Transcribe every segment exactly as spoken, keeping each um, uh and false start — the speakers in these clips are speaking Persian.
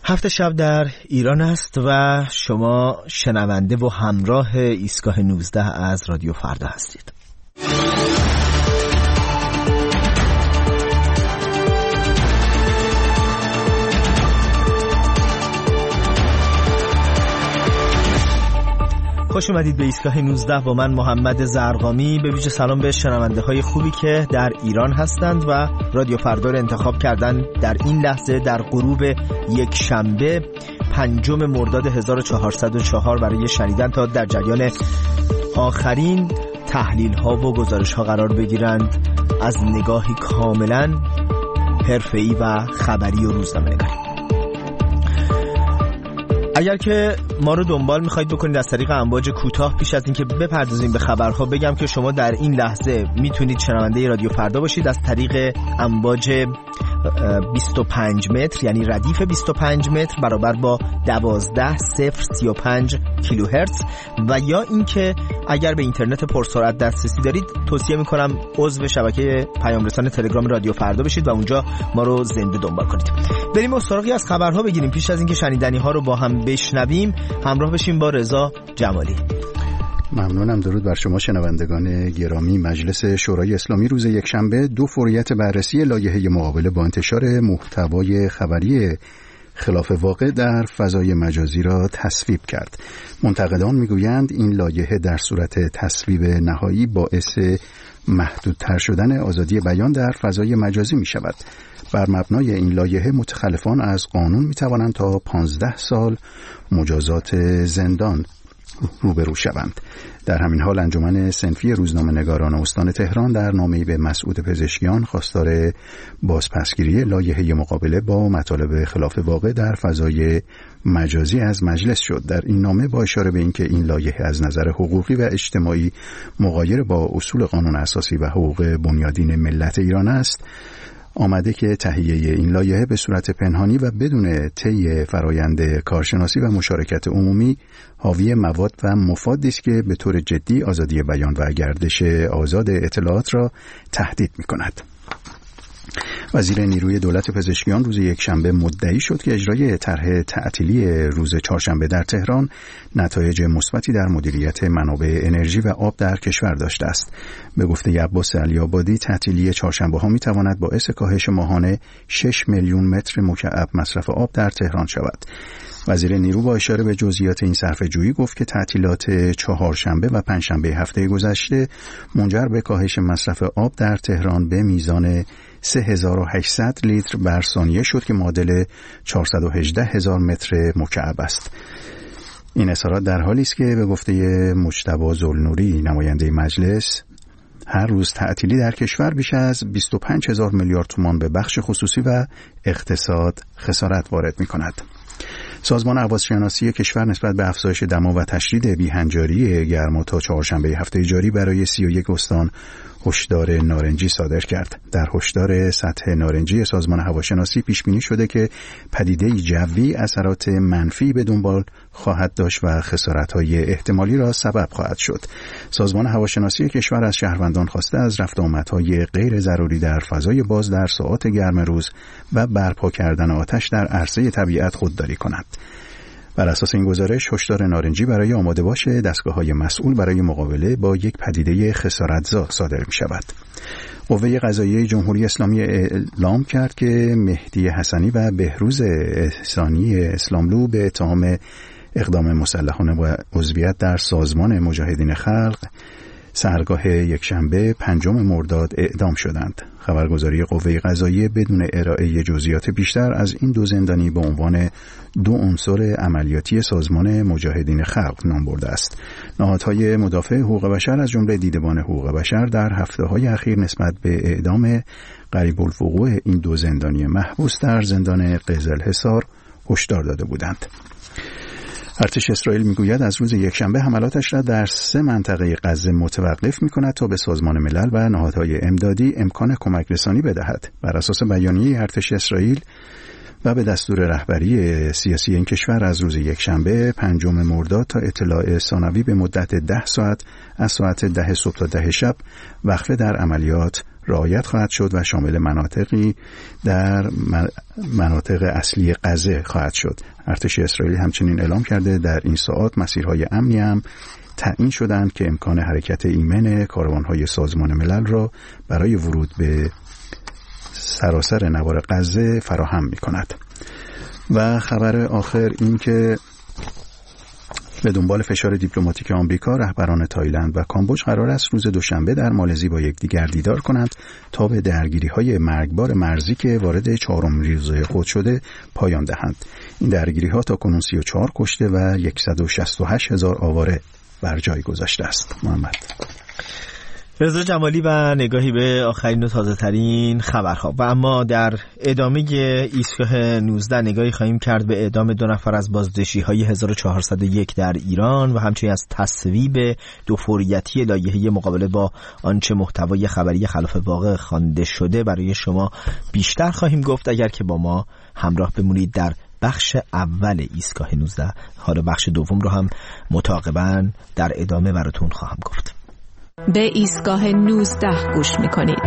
هفت شب در ایران است و شما شنونده و همراه ایستگاه نوزده از رادیو فردا هستید. خوش اومدید به ایستگاه نوزده با من محمد زرقامی. به ویژه سلام به شنونده های خوبی که در ایران هستند و رادیو فردا رو انتخاب کردن در این لحظه در غروب یک شنبه پنجم مرداد هزار و چهارصد و چهار برای شنیدن تا در جریان آخرین تحلیل ها و گزارش ها قرار بگیرند از نگاهی کاملا حرفه‌ای و خبری و روزنامه‌نگاری. اگر که ما رو دنبال میخواید بکنید از طریق امواج کوتاه، پیش از اینکه بپردازیم به خبرها بگم که شما در این لحظه میتونید شنونده رادیو فردا باشید از طریق امواج بیست و پنج متر، یعنی ردیف بیست و پنج متر برابر با دوازده هزار و سی و پنج کیلوهرتز، و یا اینکه اگر به اینترنت پرسرعت دسترسی دارید توصیه میکنم عضو شبکه پیام رسان تلگرام رادیو فردا بشید و اونجا ما رو زنده دنبال کنید. بریم و سراغی از خبرها بگیریم. پیش از اینکه شنیدنی ها رو با هم بشنویم همراه بشیم با رضا جمالی. ممنونم. درود بر شما شنوندگان گرامی. مجلس شورای اسلامی روز یکشنبه دو فوریت بررسی لایحه مقابله با انتشار محتوای خبری خلاف واقع در فضای مجازی را تصویب کرد. منتقدان میگویند این لایحه در صورت تصویب نهایی باعث محدودتر شدن آزادی بیان در فضای مجازی می شود. بر مبنای این لایحه متخلفان از قانون می توانند تا پانزده سال مجازات زندان روبرو شوند. در همین حال انجمن صنفی روزنامه‌نگاران استان تهران در نامه‌ای به مسعود پزشکیان خواستار بازپسگیری لایحه مقابله با مطالب خلاف واقع در فضای مجازی از مجلس شد. در این نامه با اشاره به اینکه این لایحه از نظر حقوقی و اجتماعی مغایر با اصول قانون اساسی و حقوق بنیادین ملت ایران است، آمده که تهیه این لایحه به صورت پنهانی و بدون طی فرایند کارشناسی و مشارکت عمومی حاوی مواد و مفادی است که به طور جدی آزادی بیان و گردش آزاد اطلاعات را تهدید می‌کند. وزیر نیروی دولت پزشکیان روز یکشنبه مدعی شد که اجرای طرح تعطیلی روز چهارشنبه در تهران نتایج مثبتی در مدیریت منابع انرژی و آب در کشور داشته است. به گفته عباس علی‌آبادی، تعطیلی چهارشنبه ها می تواند باعث کاهش ماهانه شش میلیون متر مکعب مصرف آب در تهران شود. وزیر نیرو با اشاره به جزئیات این صرفه‌جویی گفت که تعطیلات چهارشنبه و پنجشنبه هفته گذشته منجر به کاهش مصرف آب در تهران به میزان سه هزار و هشتصد لیتر بر ثانیه شد که معادل چهارصد و هجده هزار متر مکعب است. این اظهارات در حالی است که به گفته مجتبی ذوالنوری نماینده مجلس هر روز تعطیلی در کشور بیش از بیست و پنج هزار میلیارد تومان به بخش خصوصی و اقتصاد خسارت وارد می‌کند. سازمان هواشناسی کشور نسبت به افزایش دما و تشدید بی‌هنجاری گرما تا چهارشنبه هفته جاری برای سی و یک استان هشدار نارنجی صادر کرد. در هشدار سطح نارنجی سازمان هواشناسی پیش بینی شده که پدیده جوی اثرات منفی به دنبال خواهد داشت و خسارت‌های احتمالی را سبب خواهد شد. سازمان هواشناسی کشور از شهروندان خواسته از رفت و آمدهای غیر ضروری در فضای باز در ساعات گرم روز و برپا کردن آتش در عرصه طبیعت خودداری کنند. بر اساس این گزارش هشدار نارنجی برای آماده باش دستگاه‌های مسئول برای مقابله با یک پدیده خسارتزا صادر می‌شود. قوه قضاییه جمهوری اسلامی اعلام کرد که مهدی حسنی و بهروز احسانی اسلاملو به اتهام اقدام مسلحانه و عضویت در سازمان مجاهدین خلق سحرگاه یکشنبه پنجم مرداد اعدام شدند. خبرگزاری قوه قضاییه بدون ارائه جزئیات بیشتر از این دو زندانی به عنوان دو عنصر عملیاتی سازمان مجاهدین خلق نام برده است. نهادهای مدافع حقوق بشر از جمله دیدبان حقوق بشر در هفته‌های اخیر نسبت به اعدام قریب الوقوع این دو زندانی محبوس در زندان قزلحصار هشدار داده بودند. ارتش اسرائیل میگوید از روز یکشنبه حملاتش را در سه منطقه غزه متوقف میکند تا به سازمان ملل و نهادهای امدادی امکان کمک رسانی بدهد. بر اساس بیانیه ارتش اسرائیل و به دستور رهبری سیاسی این کشور از روز یکشنبه پنجم مرداد تا اطلاع ثانوی به مدت ده ساعت از ساعت ده صبح تا ده شب وقفه در عملیات رعایت خواهد شد و شامل مناطقی در مناطق اصلی غزه خواهد شد. ارتش اسرائیل همچنین اعلام کرده در این ساعات مسیرهای امنی هم تعیین شدند که امکان حرکت ایمن کاروانهای سازمان ملل را برای ورود به سراسر نوار غزه فراهم می کند. و خبر آخر این که به دنبال فشار دیپلماتیک آمریکا، رهبران تایلند و کامبوج قرار است روز دوشنبه در مالزی با یکدیگر دیدار کنند تا به درگیری‌های مرگبار مرزی که وارد چهارم روزه خود شده پایان دهند. این درگیری‌ها تاکنون سی و چهار کشته و صد و شصت و هشت هزار آواره بر جای گذاشته است. محمد رضا جمالی و نگاهی به آخرین و تازه ترین خبرها. و اما در ادامه ایستگاه نوزده نگاهی خواهیم کرد به اعدام دو نفر از بازداشتی های هزار و چهارصد و یک در ایران و همچنین از تصویب دو فوریتی لایحه مقابله با آنچه محتوای خبری خلاف واقع خوانده شده برای شما بیشتر خواهیم گفت اگر که با ما همراه بمونید در بخش اول ایستگاه نوزده. حالا بخش دوم رو هم متعاقباً در ادامه براتون خواهم گفت. به ایستگاه نوزده گوش میکنید.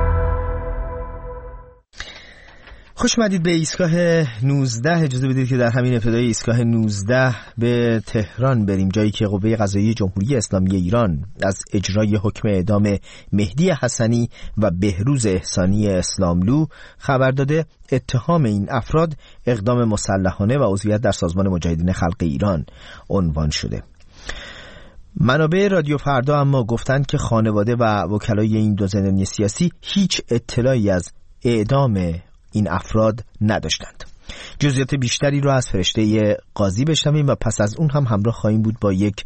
خوش اومدید به ایستگاه نوزده. اجازه بدید که در همین ابتدای ایستگاه نوزده به تهران بریم، جایی که قوه قضاییه جمهوری اسلامی ایران از اجرای حکم اعدام مهدی حسنی و بهروز احسانی اسلاملو خبر داده. اتهام این افراد اقدام مسلحانه و عضویت در سازمان مجاهدین خلق ایران عنوان شده. منابع رادیو فردا اما گفتند که خانواده و وکلای این دو زندانی سیاسی هیچ اطلاعی از اعدام این افراد نداشتند. جزئیات بیشتری رو از فرشته قاضی بشنویم و پس از اون هم همراه خواهیم بود با یک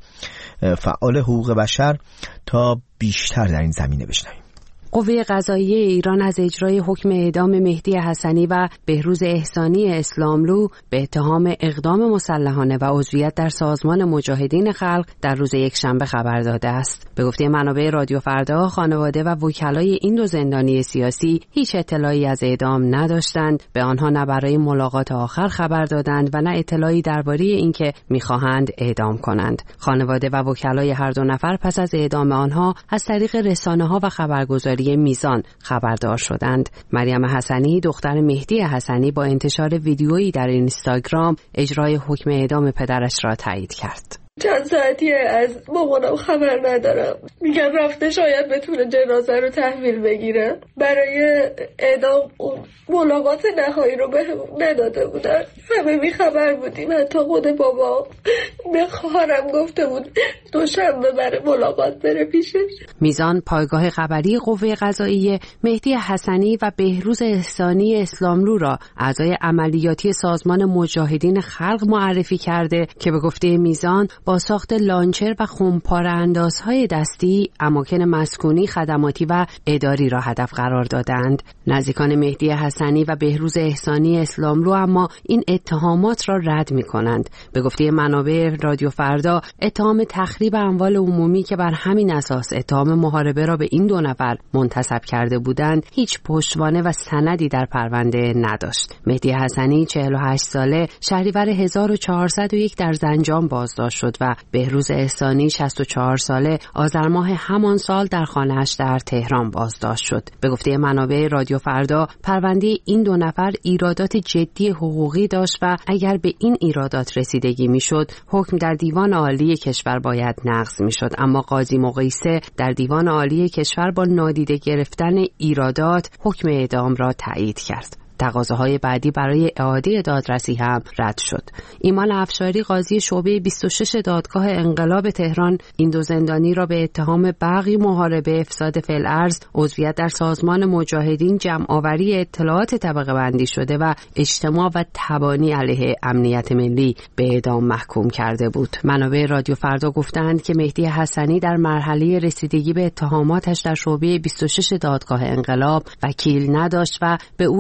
فعال حقوق بشر تا بیشتر در این زمینه بشنویم. قوه قضاییه ایران از اجرای حکم اعدام مهدی حسنی و بهروز احسانی اسلاملو به اتهام اقدام مسلحانه و عضویت در سازمان مجاهدین خلق در روز یکشنبه خبر داده است. به گفته منابع رادیو فردا، خانواده و وکلای این دو زندانی سیاسی هیچ اطلاعی از اعدام نداشتند، به آنها نه برای ملاقات آخر خبر دادند و نه اطلاعی درباره اینکه می‌خواهند اعدام کنند. خانواده و وکلای هر دو نفر پس از اعدام آنها از طریق رسانه‌ها و خبرگزاری میزان خبردار شدند. مریم حسنی دختر مهدی حسنی با انتشار ویدیویی در اینستاگرام اجرای حکم اعدام پدرش را تایید کرد. چند ساعتیه از مامانم خبر ندارم، میگن رفته شاید بتونه جنازه رو تحویل بگیره. برای اعدام ملاقات نهایی رو بهمون نداده بودن، همه بی خبر بودیم. حتی خود بابا به خواهرم گفته بود دوشنبه برای ملاقات بره پیشش. میزان پایگاه خبری قوه قضاییه مهدی حسنی و بهروز احسانی اسلاملو را اعضای عملیاتی سازمان مجاهدین خلق معرفی کرده که به گفته میزان با ساخت لانچر و خمپاره اندازهای دستی اماکن مسکونی، خدماتی و اداری را هدف قرار دادند. نزدیکان مهدی حسنی و بهروز احسانی اسلاملو اما این اتهامات را رد می کنند. به گفته منابع رادیو فردا، اتهام تخریب اموال عمومی که بر همین اساس اتهام محاربه را به این دو نفر منتسب کرده بودند هیچ پشتوانه و سندی در پرونده نداشت. مهدی حسنی چهل و هشت ساله شهریور هزار و چهارصد و یک در زنجان بازداشت شد و بهروز احسانی شصت و چهار ساله آذر ماه همان سال در خانه‌اش در تهران بازداشت شد. به گفته منابع رادیو فردا، پرونده این دو نفر ایرادات جدی حقوقی داشت و اگر به این ایرادات رسیدگی میشد، حکم در دیوان عالی کشور باید نقض میشد. اما قاضی مقیسه در دیوان عالی کشور با نادیده گرفتن ایرادات حکم اعدام را تایید کرد. تقاضاهای بعدی برای اعاده دادرسی هم رد شد. ایمان افشاری قاضی شعبه بیست و شش دادگاه انقلاب تهران این دو زندانی را به اتهام بغی، محاربه، افساد فی‌الارض، عضویت در سازمان مجاهدین، جمع‌آوری اطلاعات طبقه بندی شده و اجتماع و تبانی علیه امنیت ملی به اعدام محکوم کرده بود. منابع رادیو فردا گفتند که مهدی حسنی در مرحله رسیدگی به اتهاماتش در شعبه بیست و شش دادگاه انقلاب وکیل نداشت و به او اجازه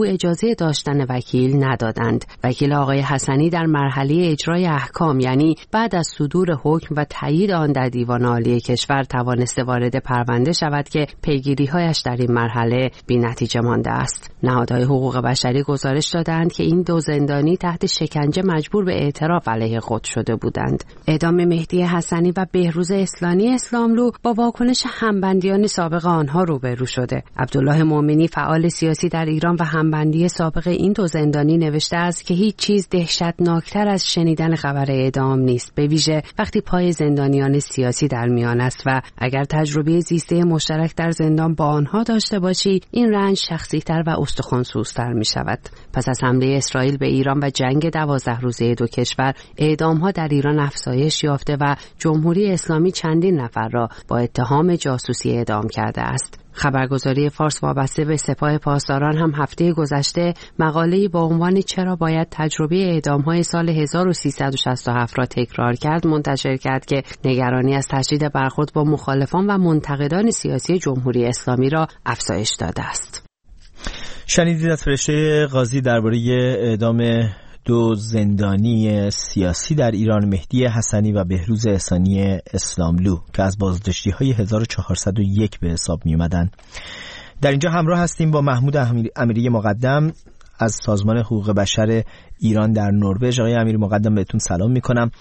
برای داشتن وکیل ندادند. وکیل آقای حسنی در مرحله اجرای احکام، یعنی بعد از صدور حکم و تایید آن در دیوان عالی کشور، توانسته وارد پرونده شود که پیگیری‌هایش در این مرحله بی‌نتیجه مانده است. نهادهای حقوق بشری گزارش دادند که این دو زندانی تحت شکنجه مجبور به اعتراف علیه خود شده بودند. اعدام مهدی حسنی و بهروز اصلانی اسلاملو با واکنش همبندیان سابق آنها روبرو شده. عبدالله مومنی، فعال سیاسی در ایران و همبندی سابق این دو زندانی، نوشته است که هیچ چیز دهشتناکتر از شنیدن خبر اعدام نیست، به ویژه وقتی پای زندانیان سیاسی در میان است و اگر تجربه زیسته مشترک در زندان با آنها داشته باشی، این رنج شخصی‌تر و استخوان‌سوزتر می شود. پس از حمله اسرائیل به ایران و جنگ دوازده روزه دو کشور، اعدام‌ها در ایران افزایش یافته و جمهوری اسلامی چندین نفر را با اتهام جاسوسی اعدام کرده است. خبرگزاری فارس وابسته به سپاه پاسداران هم هفته گذشته مقاله‌ای با عنوان چرا باید تجربه اعدام‌های سال هزار و سیصد و شصت و هفت را تکرار کرد منتشر کرد که نگرانی از تشدید برخورد با مخالفان و منتقدان سیاسی جمهوری اسلامی را افزایش داده است. شنیدید از فرشته قاضی درباره اعدام دو زندانی سیاسی در ایران، مهدی حسنی و بهروز احسانی اسلاملو، که از بازداشتی‌های هزار و چهارصد و یک به حساب می اومدن. در اینجا همراه هستیم با محمود امیری مقدم از سازمان حقوق بشر ایران در نروژ. آقای امیری مقدم، بهتون سلام میکنم.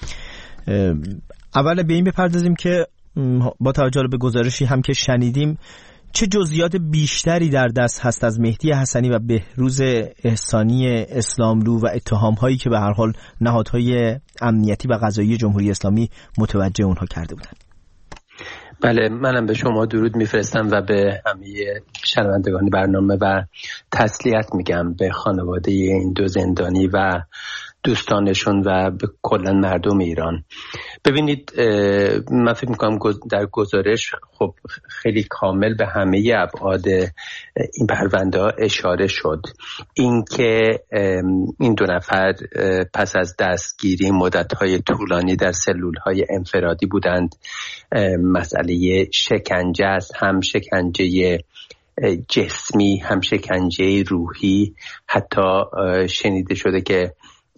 اول به این بپردازیم که با توجه به گزارشی هم که شنیدیم، چه جزئیات بیشتری در دست هست از مهدی حسنی و بهروز احسانی اسلاملو و اتهام‌هایی که به هر حال نهادهای امنیتی و قضایی جمهوری اسلامی متوجه اونها کرده بودند؟ بله، منم به شما درود میفرستم و به همه شنوندگان برنامه و تسلیت میگم به خانواده این دو زندانی و دوستانشون و به کلا مردم ایران. ببینید، من فکر میکنم در گزارش خب خیلی کامل به همه ابعاد این پرونده اشاره شد. اینکه این دو نفر پس از دستگیری مدت‌های طولانی در سلول‌های انفرادی بودند، مسئله شکنجه است، هم شکنجه جسمی هم شکنجه روحی. حتی شنیده شده که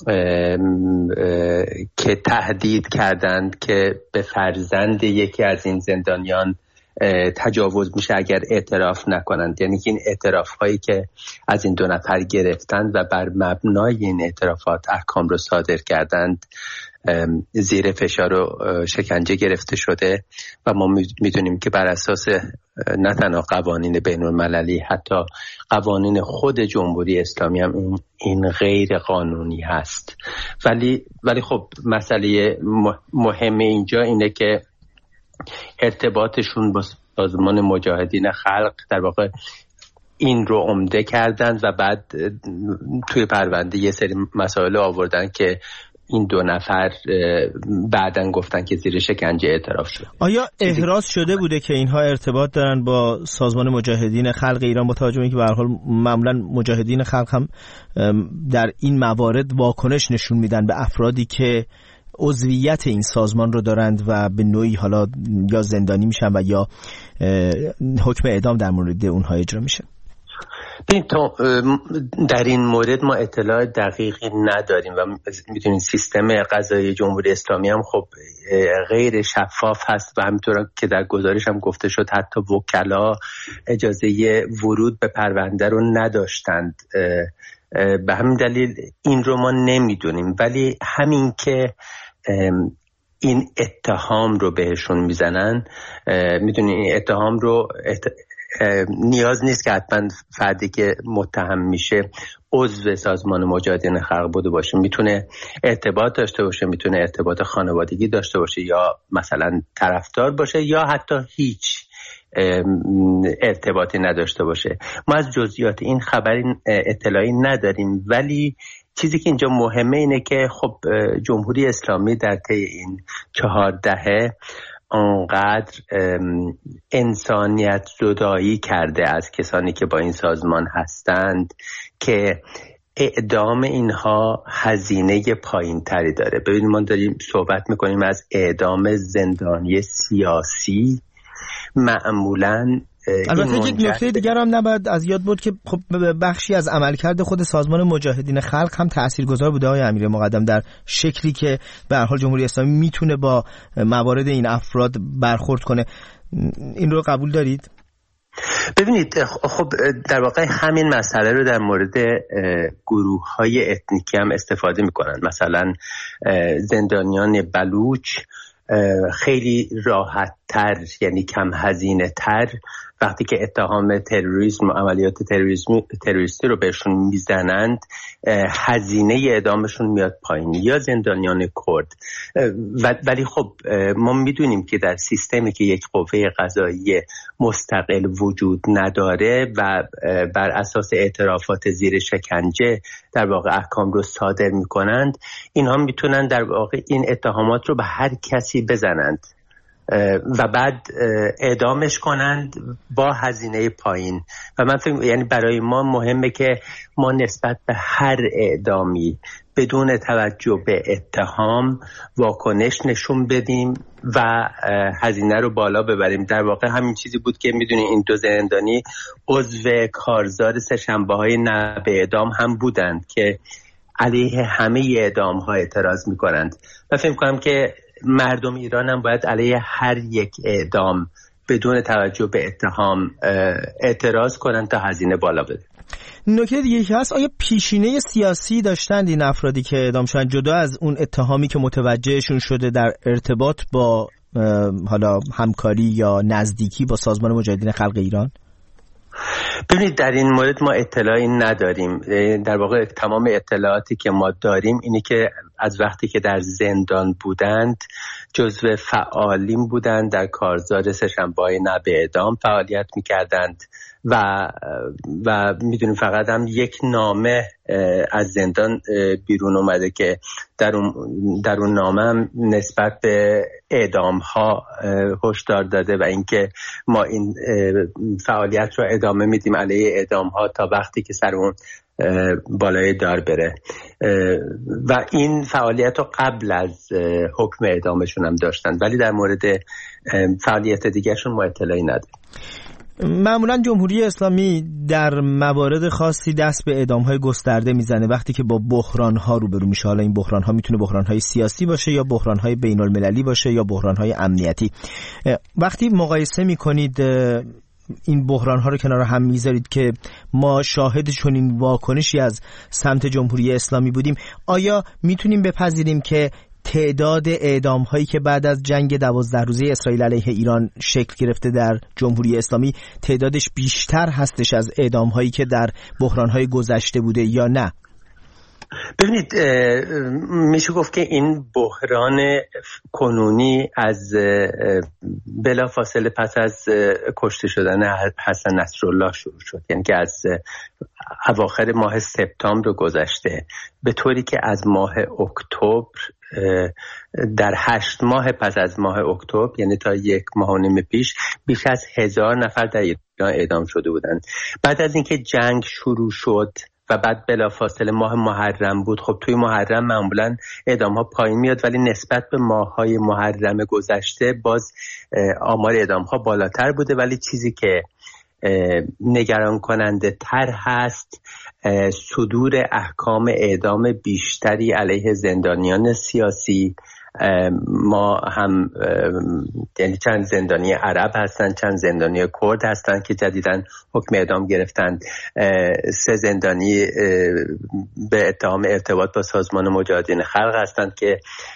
ام ام که تهدید کردند که به فرزند یکی از این زندانیان تجاوز میشه اگر اعتراف نکنند. یعنی که این اعتراف هایی که از این دو نفر گرفتند و بر مبنای این اعترافات احکام رو صادر کردند زیر فشار و شکنجه گرفته شده و ما میدونیم که بر اساس نه تنها قوانین بین المللی، حتی قوانین خود جمهوری اسلامی هم این, این غیر قانونی هست. ولی ولی خب مسئله مهم اینجا اینه که ارتباطشون با سازمان مجاهدین خلق در واقع این رو عمده کردند و بعد توی پرونده یه سری مسائل آوردن که این دو نفر بعدن گفتن که زیر شکنجه اعتراف شد. آیا احراز شده بوده که اینها ارتباط دارن با سازمان مجاهدین خلق ایران، با توجه به اینکه به هر حال معمولا مجاهدین خلق هم در این موارد واکنش نشون میدن به افرادی که عضویت این سازمان رو دارند و به نوعی حالا یا زندانی میشن و یا حکم اعدام در مورد اونها اجرا میشه؟ در این مورد ما اطلاع دقیقی نداریم و میدونید سیستم قضایی جمهوری اسلامی هم خب غیر شفاف هست و همینطور که در گزارش هم گفته شد حتی وکلا اجازه ورود به پرونده رو نداشتند. به همین دلیل این رو ما نمیدونیم، ولی همین که این اتهام رو بهشون میزنن، میدونید این اتهام رو ات... نیاز نیست که حتما فردی که متهم میشه عضو سازمان مجاهدین خلق بوده باشه، میتونه ارتباط داشته باشه، میتونه ارتباط خانوادگی داشته باشه یا مثلا طرفدار باشه یا حتی هیچ ارتباطی نداشته باشه. ما از جزئیات این خبری اطلاعی نداریم، ولی چیزی که اینجا مهمه اینه که خب جمهوری اسلامی در طی این چهار دهه آنقدر انسانیت زدایی کرده از کسانی که با این سازمان هستند که اعدام اینها هزینه پایین تری داره. ببینید ما داریم صحبت میکنیم از اعدام زندانی سیاسی. معمولاً البته یک نکته دیگر هم نباید از یاد بود که خب بخشی از عملکرد خود سازمان مجاهدین خلق هم تاثیرگذار بوده آقای امیر مقدم در شکلی که به هر حال جمهوری اسلامی میتونه با موارد این افراد برخورد کنه. این رو قبول دارید؟ ببینید خب در واقع همین مسئله رو در مورد گروه های اتنیکی هم استفاده میکنن. مثلا زندانیان بلوچ خیلی راحت تر، یعنی کم هزینه تر، وقتی که اتهام تروریسم و عملیات تروریسم تروریستی رو بهشون میزنند هزینه اعدامشون میاد پایین. یا زندانیان کرد. ولی خب ما میدونیم که در سیستمی که یک قوه قضایی مستقل وجود نداره و بر اساس اعترافات زیر شکنجه در واقع احکام رو صادر میکنند، اینها میتونن در واقع این اتهامات رو به هر کسی بزنند و بعد اعدامش کنند با هزینه پایین. و من فکر یعنی برای ما مهمه که ما نسبت به هر اعدامی بدون توجه به اتهام واکنش نشون بدیم و هزینه رو بالا ببریم. در واقع همین چیزی بود که میدونی این دو زندانی عضو کارزار سه‌شنبه‌های نه به اعدام هم بودند که علیه همه اعدام ها اعتراض میکنند. من فکر میکنم که مردم ایران هم باید علیه هر یک اعدام بدون توجه به اتهام اعتراض کنند تا هزینه بالا بده. نکته دیگه که هست، آیا پیشینه سیاسی داشتند این افرادی که اعدام شدن جدا از اون اتهامی که متوجهشون شده در ارتباط با حالا همکاری یا نزدیکی با سازمان مجاهدین خلق ایران؟ ببینید در این مورد ما اطلاعی نداریم. در واقع تمام اطلاعاتی که ما داریم اینی که از وقتی که در زندان بودند جزو فعالین بودند، در کارزار سه‌شنبه‌های نه به اعدام فعالیت می‌کردند و و میدونیم فقط هم یک نامه از زندان بیرون اومده که در اون در اون نامه هم نسبت به اعدام ها هشدار داده و اینکه ما این فعالیت رو ادامه میدیم علیه اعدام ها تا وقتی که سر اون بالای دار بره و این فعالیت رو قبل از حکم اعدامشون هم داشتن، ولی در مورد فعالیت دیگرشون ما اطلاعی نداریم. معمولا جمهوری اسلامی در موارد خاصی دست به اعدام‌های گسترده میزنه وقتی که با بحران‌ها روبرو میشه. حالا این بحران‌ها میتونه بحران‌های سیاسی باشه یا بحران‌های بین‌المللی باشه یا بحران‌های امنیتی. وقتی مقایسه میکنید این بحران‌ها رو کنار هم میذارید که ما شاهد چنین واکنشی از سمت جمهوری اسلامی بودیم، آیا میتونیم بپذیریم که تعداد اعدام هایی که بعد از جنگ دوازده روزه اسرائیل علیه ایران شکل گرفته در جمهوری اسلامی تعدادش بیشتر هستش از اعدام هایی که در بحران های گذشته بوده یا نه؟ ببینید میشه گفت که این بحران کنونی از بلا فاصله پس از کشته شدن حسن نصرالله شروع شد، یعنی که از اواخر ماه سپتامبر گذشته، به طوری که از ماه اکتبر در هشت ماه پس از ماه اکتبر، یعنی تا یک ماه و نیم پیش، بیش از هزار نفر در ایران اعدام شده بودند. بعد از اینکه جنگ شروع شد و بعد بلافاصله ماه محرم بود، خب توی محرم معمولا اعدام ها پایین میاد، ولی نسبت به ماه های محرم گذشته باز آمار اعدام ها بالاتر بوده. ولی چیزی که نگران کننده تر هست صدور احکام اعدام بیشتری علیه زندانیان سیاسی. ما هم یعنی چند زندانی عرب هستن، چند زندانی کرد هستن که جدیداً حکم اعدام گرفتن. سه زندانی به اتهام ارتباط با سازمان مجاهدین خلق هستند که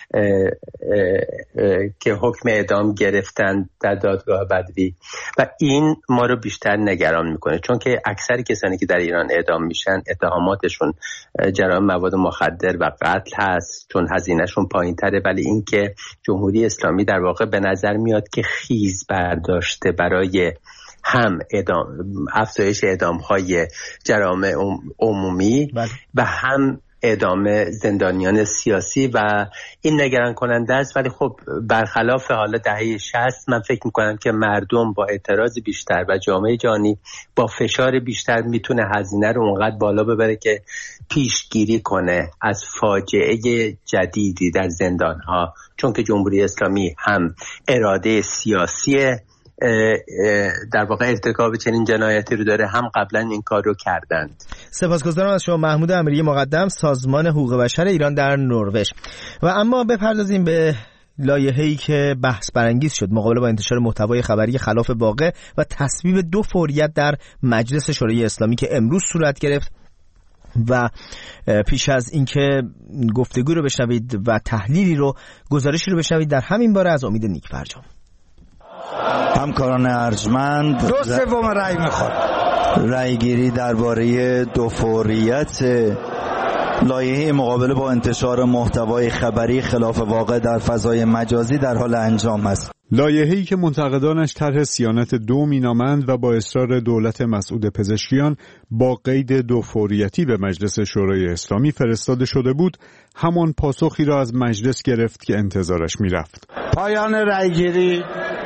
که حکم اعدام گرفتن در دادگاه بدوی و این ما رو بیشتر نگران میکنه، چون که اکثر کسانی که در ایران اعدام میشن اتهاماتشون جرایم مواد مخدر و قتل هست، چون هزینهشون پایین تره. ولی این که جمهوری اسلامی در واقع به نظر میاد که خیز برداشته برای هم اعدام افزایش اعدام های جرایم عمومی بله. و هم اعدام زندانیان سیاسی و این نگران کننده است. ولی خب برخلاف حالا دهه شصت من فکر میکنم که مردم با اعتراض بیشتر و جامعه جهانی با فشار بیشتر میتونه هزینه رو اونقدر بالا ببره که پیشگیری کنه از فاجعه جدیدی در زندانها، چون که جمهوری اسلامی هم اراده سیاسی در واقع ارتکاب چنین جنایتی رو داره، هم قبلا این کار رو کردند. سپاسگزارم از شما محمود امیری مقدم، سازمان حقوق بشر ایران در نروژ. و اما بپردازیم به لایحه‌ای که بحث برانگیز شد مقابل با انتشار محتوای خبری خلاف واقع و تصویب دو فوریت در مجلس شورای اسلامی که امروز صورت گرفت. و پیش از اینکه گفتگو رو بشنوید و تحلیلی رو گزارشی رو بشنوید در همین باره از امید نیک فرجام. همکاران ارجمند، دو سوم رأی میخواد. رأی گیری درباره دو فوریت لایحه مقابله با انتشار محتوای خبری خلاف واقع در فضای مجازی در حال انجام است. لایحه‌ای که منتقدانش طرح صیانت دو مینامند و با اصرار دولت مسعود پزشکیان با قید دو فوریتی به مجلس شورای اسلامی فرستاده شده بود، همان پاسخی را از مجلس گرفت که انتظارش میرفت. پایان رأیگیری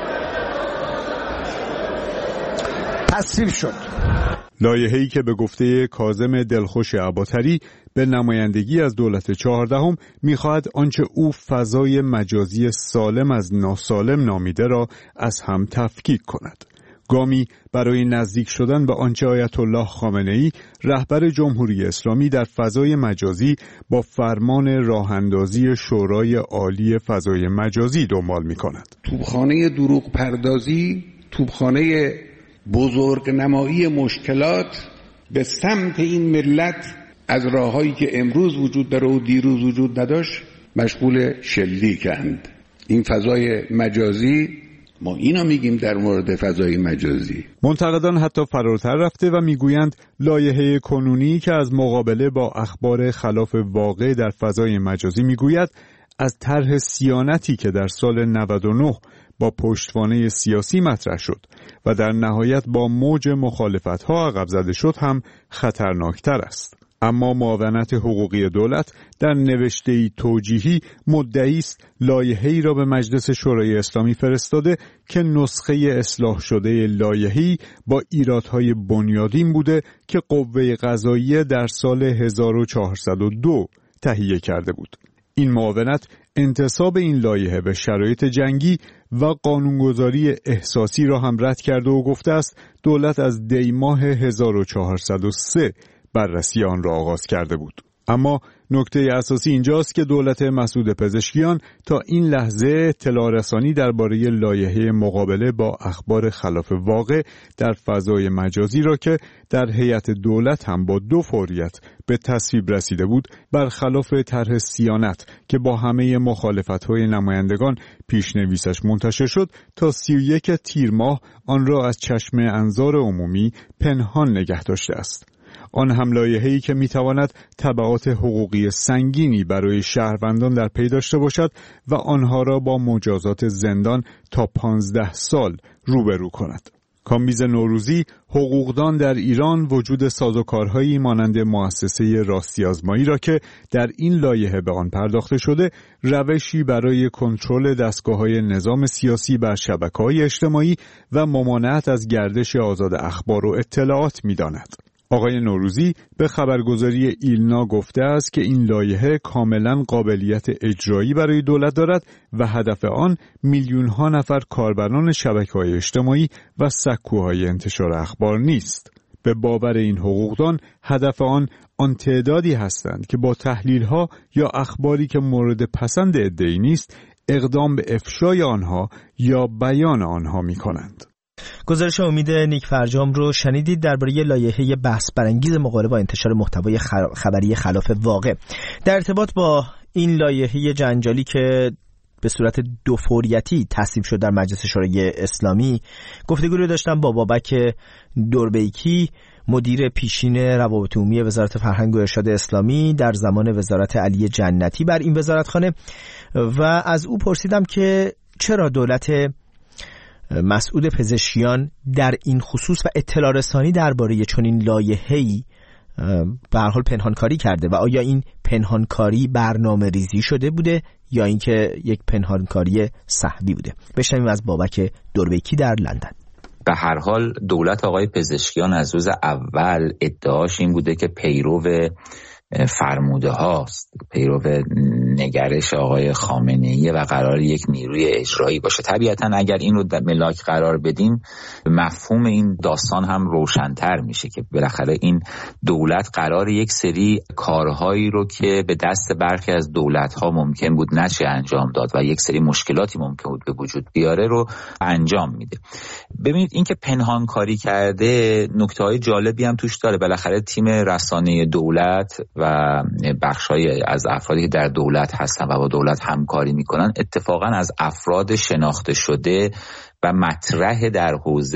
تصویب شد. لایحه‌ای که به گفته کاظم دلخوش عباطری به نمایندگی از دولت چهاردهم می‌خواهد آنچه او فضای مجازی سالم از ناسالم نامیده را از هم تفکیک کند. گامی برای نزدیک شدن به آنچه آیت الله خامنه‌ای رهبر جمهوری اسلامی در فضای مجازی با فرمان راه‌اندازی شورای عالی فضای مجازی دنبال می‌کند. توپخانه دروغ پردازی، توپخانه بزرگ نمایی مشکلات به سمت این ملت از راههایی که امروز وجود داره و دیروز وجود نداشت مشغول شلیکند. این فضای مجازی، ما اینا میگیم در مورد فضای مجازی. منتقدان حتی فراتر رفته و میگویند لایحه کنونی که از مقابله با اخبار خلاف واقع در فضای مجازی میگوید از طرح صیانتی که در سال نود و نه با پشتوانه سیاسی مطرح شد و در نهایت با موج مخالفت‌ها عقب زده شد هم خطرناکتر است. اما معاونت حقوقی دولت در نوشته‌ای توجیهی مدعی است لایحه‌ای را به مجلس شورای اسلامی فرستاده که نسخه اصلاح شده لایحه‌ای با ایرادهای بنیادین بوده که قوه قضاییه در سال هزار و چهارصد و دو تهیه کرده بود. این معاونت انتساب این لایحه به شرایط جنگی و قانونگذاری احساسی را هم رد کرده و گفته است دولت از دی ماه هزار و چهارصد و سه بررسی آن را آغاز کرده بود. اما نکته اساسی اینجاست که دولت مسعود پزشکیان تا این لحظه اطلاع رسانی درباره لایحه مقابله با اخبار خلاف واقع در فضای مجازی را که در هیئت دولت هم با دو فوریت به تصویب رسیده بود برخلاف طرح صیانت که با همه مخالفت‌های نمایندگان پیشنویسش منتشر شد تا سی و یک تیر ماه آن را از چشم انظار عمومی پنهان نگه داشته است. آن هم لایحه‌ای که می‌تواند تبعات حقوقی سنگینی برای شهروندان در پی داشته باشد و آنها را با مجازات زندان تا پانزده سال روبرو کند. کامبیز نوروزی، حقوقدان در ایران وجود سازوکارهایی مانند مؤسسه راستی آزمایی را که در این لایحه به آن پرداخته شده روشی برای کنترل دستگاه‌های نظام سیاسی بر شبکه‌های اجتماعی و ممانعت از گردش آزاد اخبار و اطلاعات می‌داند. آقای نوروزی به خبرگزاری ایلنا گفته است که این لایحه کاملا قابلیت اجرایی برای دولت دارد و هدف آن میلیون‌ها نفر کاربران شبکه‌های اجتماعی و سکوهای انتشار اخبار نیست. به باور این حقوقدان هدف آن آن تعدادی هستند که با تحلیل‌ها یا اخباری که مورد پسند عده‌ای نیست اقدام به افشای آنها یا بیان آنها می‌کنند. گزارش امید نیک فرجام رو شنیدید درباره لایحه بحث برانگیز مقابله با انتشار محتوای خبری خلاف واقع. در ارتباط با این لایحه جنجالی که به صورت دو فوریتی تصویب شد در مجلس شورای اسلامی گفتگو رو داشتم با بابک دوربیکی، مدیر پیشین روابط عمومی وزارت فرهنگ و ارشاد اسلامی در زمان وزارت علی جنتی بر این وزارتخانه و از او پرسیدم که چرا دولت مسعود پزشکیان در این خصوص و اطلاع رسانی درباره چنین لایحه‌ای به هر حال پنهانکاری کرده و آیا این پنهانکاری برنامه ریزی شده بوده یا اینکه یک پنهانکاری سهوی بوده؟ بشنویم از بابک دوربیکی در لندن. به هر حال دولت آقای پزشکیان از روز اول ادعاش این بوده که پیرو فرموده هاست، پیرو نگرش آقای خامنه‌ای و قرار یک نیروی اجرایی باشه. طبیعتا اگر این رو در ملاک قرار بدیم مفهوم این داستان هم روشن‌تر میشه که بالاخره این دولت قرار یک سری کارهایی رو که به دست برخی از دولت‌ها ممکن بود نشه انجام داد و یک سری مشکلاتی ممکن بود به وجود بیاره رو انجام میده. ببینید این که پنهانکاری کرده نکته‌های جالبی هم توش داره. بالاخره تیم رسانه دولت و بخشای از افرادی که در دولت هستن و با دولت همکاری میکنن اتفاقا از افراد شناخته شده و مطرح در حوزه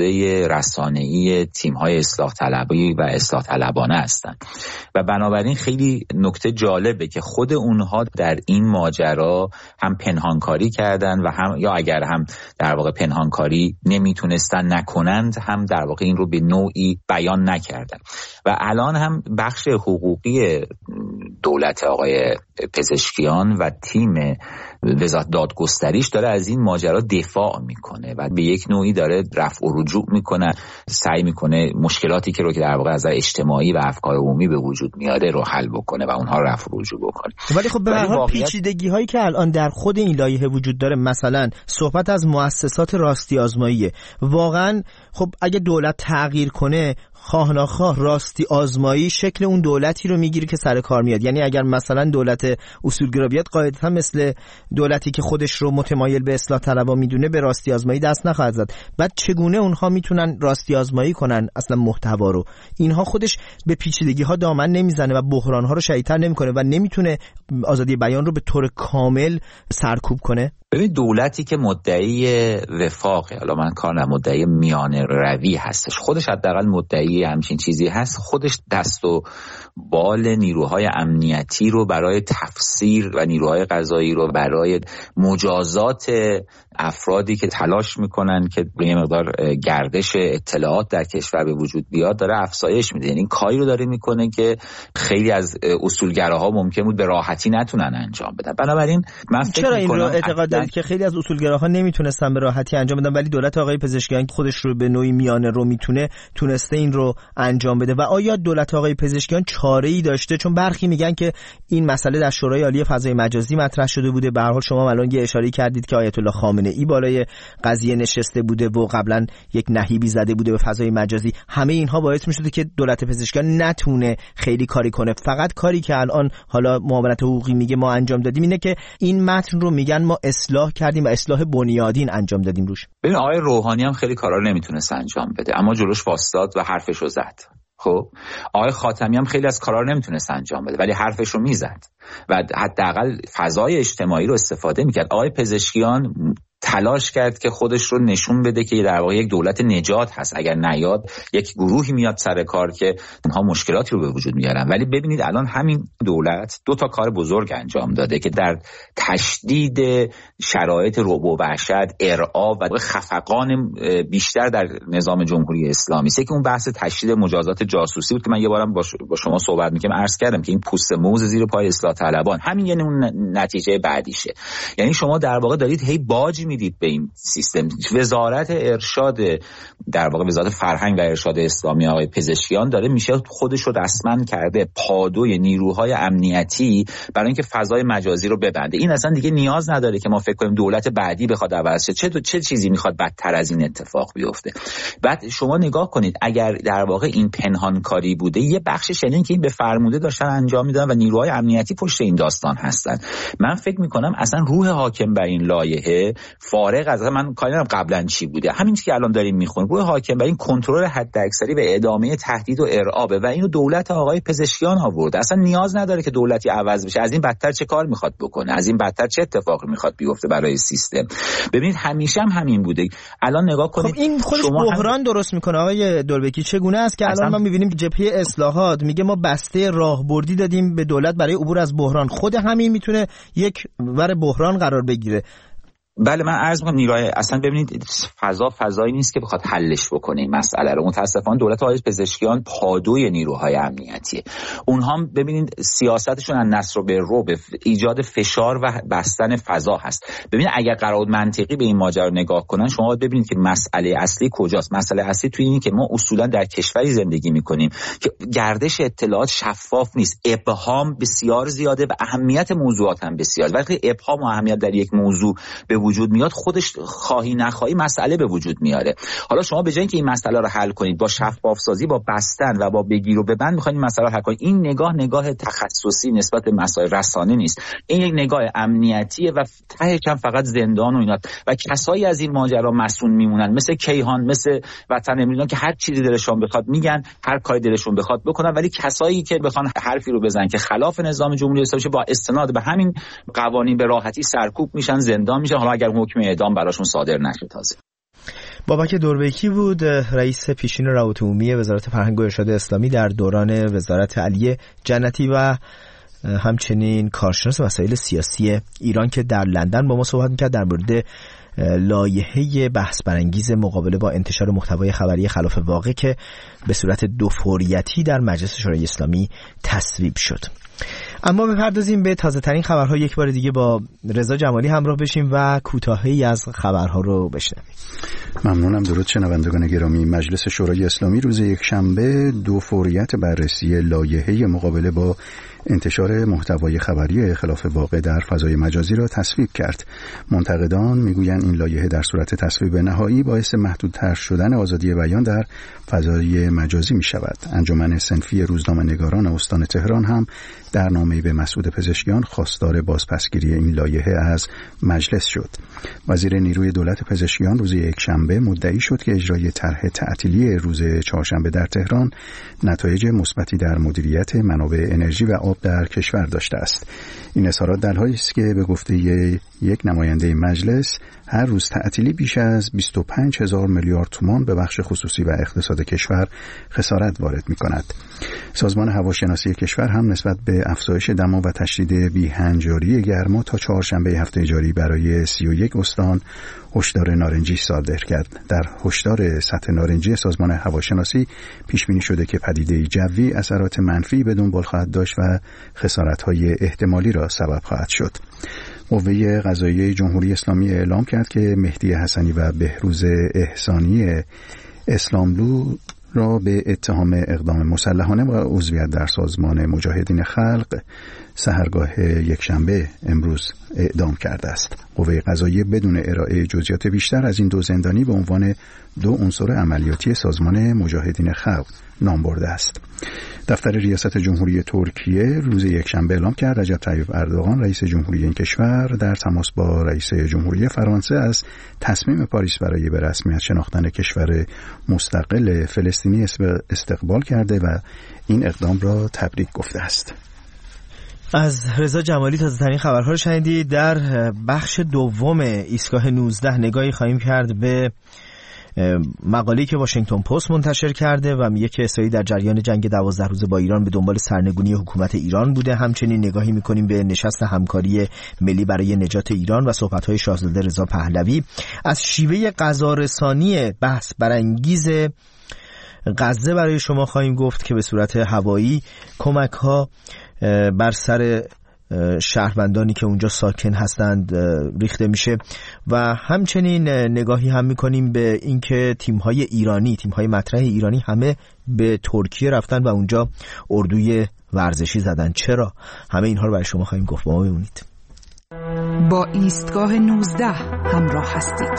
رسانه‌ای تیم‌های اصلاح طلبی و اصلاح طلبانه هستند و بنابراین خیلی نکته جالبه که خود اونها در این ماجرا هم پنهانکاری کردن و هم یا اگر هم در واقع پنهانکاری نمیتونستن نکنند هم در واقع این رو به نوعی بیان نکردن و الان هم بخش حقوقی دولت آقای پزشکیان و تیم وزارت دادگستریش داره از این ماجرا دفاع میکنه و به یک نوعی داره رفع و رجوع میکنه، سعی میکنه مشکلاتی که رو که در واقع از اجتماعی و افکار عمومی به وجود میاره رو حل بکنه و اونها رو رفع و رجوع بکنه. ولی خب به هر حال واقعیت... پیچیدگی هایی که الان در خود این لایحه وجود داره، مثلا صحبت از مؤسسات راستی آزماییه. واقعا خب اگه دولت تغییر کنه خواه ناخواه راستی آزمایی شکل اون دولتی رو میگیره که سر کار میاد. یعنی اگر مثلا دولت اصولگرا بیاد قاعدتا مثل دولتی که خودش رو متمایل به اصلاح طلبا میدونه به راستی آزمایی دست نخواهد زد. بعد چگونه اونها میتونن راستی آزمایی کنن اصلا محتوا رو؟ اینها خودش به پیچیدگی ها دامن نمیزنه و بحران ها رو شدیدتر نمیکنه و نمیتونه آزادی بیان رو به طور کامل سرکوب کنه. ببین دولتی که مدعی وفاقه، حالا من کار نه، مدعی میانه روی هستش، خودش حداقل مدعی همچین چیزی هست، خودش دست و بال نیروهای امنیتی رو برای تفسیر و نیروهای قضایی رو برای مجازات افرادی که تلاش میکنن که به مقدار گردش اطلاعات در کشور به وجود بیاد داره افزایش میده. یعنی این کاری رو داره میکنه که خیلی از اصولگراها ممکن بود به راحتی نتونن انجام بدن. بنابراین من فکر چرا این رو میکنم اعتقاد دارید که خیلی از اصولگراها نمیتونستن به راحتی انجام بدن ولی دولت آقای پزشکیان خودش رو به نوعی میانه رو میتونه تونسته این رو انجام بده؟ و آیا دولت آقای پزشکیان چاره‌ای داشته؟ چون برخی میگن که این مسئله در شورای عالی فضای مجازی مطرح شده بوده. به هر حال شما الان یه اشاره کردید که آیت الله خامنه‌ای بالای قضیه نشسته بوده و قبلا یک نهیبی زده بوده به فضای مجازی. همه اینها باعث میشده که دولت پزشکیان نتونه خیلی کاری کنه. فقط کاری که الان حالا معاونت حقوقی میگه ما انجام دادیم اینه که این متن رو میگن ما اصلاح کردیم و اصلاح بنیادین انجام دادیم روش. ببین آقای روحانی هم خیلی کارا رو نمیتونست انجام بده اما جلوش واسطاد و حرفش رو زد. خب آقای خاتمی هم خیلی از کارا رو نمیتونست انجام بده ولی حرفش رو میزد و حداقل فضای اجتماعی رو استفاده میکرد. آقای پزشکیان تلاش کرد که خودش رو نشون بده که در واقع یک دولت نجات هست، اگر نیاد یک گروهی میاد سر کار که اونها مشکلاتی رو به وجود میارن. ولی ببینید الان همین دولت دو تا کار بزرگ انجام داده که در تشدید شرایط رعب و وحشت، ارعا و خفقان بیشتر در نظام جمهوری اسلامی است که اون بحث تشدید مجازات جاسوسی بود که من یه بارم با شما صحبت می‌کردم، عرض کردم که این پوست موز زیر پای اصلاح طلبان همین یعنی اون نتیجه بعدیشه. یعنی شما در واقع دارید هی باج میدید به این سیستم. وزارت ارشاد در واقع وزارت فرهنگ و ارشاد اسلامی آقای پزشکیان داره میشه خودش رو رسما کرده پادوی نیروهای امنیتی برای اینکه فضای مجازی رو ببنده. این اصلا دیگه نیاز نداره که ما فکر کنیم دولت بعدی بخواد عوض شه، چه چه چیزی میخواد بدتر از این اتفاق بیفته. بعد شما نگاه کنید اگر در واقع این پنهانکاری بوده، یه بخشش یعنی که این به فرموده داشتن انجام میدادن و نیروهای امنیتی پشت این داستان هستن. من فکر میکنم اصلا روح حاکم بر این لایحه فارغ از من کاری ندارم قبلا چی بوده، همین چیزی که الان داریم میخونیم، روح حاکم بر این کنترل حداکثری به ادامه تهدید و ارعاب و اینو دولت آقای پزشکیان آورده. اصلا نیاز نداره که دولتی عوض بشه. از این بدتر چه کار میخواد بکنه؟ از این بدتر چه اتفاقی میخواد بیفته برای سیستم؟ ببینید همیشه هم همین بوده. الان نگاه کنید خب این خودش بحران هم... درست میکنه آقای دوربکی. چگونه است که الان ما میبینیم جبهه اصلاحات میگه ما بسته راهبردی دادیم به دولت برای عبور از بحران. خود همین میتونه یک ور بحران قرار بگیره. بله من عرض می‌کنم نیروهای اصلا ببینید فضا فضایی نیست که بخواد حلش بکنه این مسئله رو. متاسفانه دولت آقای پزشکیان پادوی نیروهای امنیتیه. اونها هم ببینید سیاستشون از نصر به رو به ایجاد فشار و بستن فضا هست. ببینید اگر قرار منطقی به این ماجرا نگاه کنن شما باید ببینید که مسئله اصلی کجاست. مسئله اصلی توی اینه که ما اصولا در کشوری زندگی می‌کنیم که گردش اطلاعات شفاف نیست، ابهام بسیار زیاده و اهمیت موضوعات هم بسیار. وقتی ابهام و اهمیت در یک موضوع به وجود میاد خودش خواهی نخواهی مسئله به وجود میاره. حالا شما به جای اینکه این مسئله رو حل کنید با شفاف سازی، با بستن و با بگیر و ببند میخواید این مسئله رو حل کنید، این نگاه نگاه تخصصی نسبت به مسائل رسانه نیست. این یک نگاه امنیتیه و تهش هم فقط زندان و اینا و کسایی از این ماجرا مسئول میمونن مثل کیهان، مثل وطن امیران که هر چیزی دلشون بخواد میگن، هر کاری دلشون بخواد بکنن، ولی کسایی که بخوان حرفی رو بزنن که خلاف نظام جمهوری اسلامی با استناد به همین قوانین به راحتی سرکوب میشن، زندان میشن، حالا اگر حکم اعدام براشون صادر نشه. تازه بابک دوربیکی بود رئیس پیشین روابط عمومی وزارت فرهنگ و ارشاد اسلامی در دوران وزارت علی جنتی و همچنین کارشناس مسائل سیاسی ایران که در لندن با ما صحبت میکرد در مورد لایحه بحث برانگیز مقابله با انتشار محتوای خبری خلاف واقع که به صورت دوفوریتی در مجلس شورای اسلامی تصویب شد. اما بپردازیم به تازه ترین خبرها. یک بار دیگه با رضا جمالی همراه بشیم و کوتاهی از خبرها رو بشنویم. ممنونم. درود شنوندگان گرامی. مجلس شورای اسلامی روز یکشنبه دو فوریت بررسی لایحه مقابله با انتشار محتوای خبری خلاف واقع در فضای مجازی را تصویب کرد. منتقدان میگویند این لایحه در صورت تصویب نهایی باعث محدودتر شدن آزادی بیان در فضای مجازی می شود. انجمن صنفی روزنامه‌نگاران استان تهران هم در نامه‌ای به مسعود پزشکیان خواستار بازپسگیری این لایحه از مجلس شد. وزیر نیروی دولت پزشکیان روز یکشنبه مدعی شد که اجرای طرح تعطیلی روز چهارشنبه در تهران نتایج مثبتی در مدیریت منابع انرژی و آب در کشور داشته است. این اظهارات در حالی است که به گفته یک نماینده مجلس هر روز تعطیلی بیش از بیست و پنج هزار میلیارد تومان به بخش خصوصی و اقتصاد کشور خسارت وارد می‌کند. سازمان هواشناسی کشور هم نسبت به افزایش دما و تشدید بی‌هنجاری گرما تا چهارشنبه هفته جاری برای سی و یک استان هشدار نارنجی صادر کرد. در هشدار سطح نارنجی سازمان هواشناسی پیش بینی شده که پدیده جوی اثرات منفی به دنبال خواهد داشت و خسارت‌های احتمالی را سبب خواهد شد. قوه قضاییه جمهوری اسلامی اعلام کرد که مهدی حسنی و بهروز احسانی اسلاملو را به اتهام اقدام مسلحانه و عضویت در سازمان مجاهدین خلق سحرگاه یکشنبه امروز اعدام کرده است. قوه قضاییه بدون ارائه جزئیات بیشتر از این دو زندانی به عنوان دو عنصر عملیاتی سازمان مجاهدین خلق نام برده است. دفتر ریاست جمهوری ترکیه روز یکشنبه اعلام کرد رجب طیب اردوغان رئیس جمهوری این کشور در تماس با رئیس جمهوری فرانسه از تصمیم پاریس برای به رسمیت شناختن کشور مستقل فلسطینی استقبال کرده و این اقدام را تبریک گفته است. از رضا جمالی تازه ترین خبرها رو شنیدید. در بخش دوم ایستگاه نوزده نگاهی خواهیم کرد به مقاله‌ای که واشنگتن پست منتشر کرده و میگه که اسرائیل در جریان جنگ دوازده روزه با ایران به دنبال سرنگونی حکومت ایران بوده. همچنین نگاهی میکنیم به نشست همکاری ملی برای نجات ایران و صحبت‌های شاهزاده رضا پهلوی. از شیوه غذارسانی بحث برانگیز غزه برای شما خواهیم گفت که به صورت هوایی کمک‌ها بر سر شهروندانی که اونجا ساکن هستند ریخته میشه و همچنین نگاهی هم میکنیم به اینکه تیم‌های ایرانی، تیم‌های مطرح ایرانی همه به ترکیه رفتن و اونجا اردوی ورزشی زدن. چرا؟ همه اینها رو برای شما خواهیم گفت. با ما بمونید. با ایستگاه نوزده همراه هستید.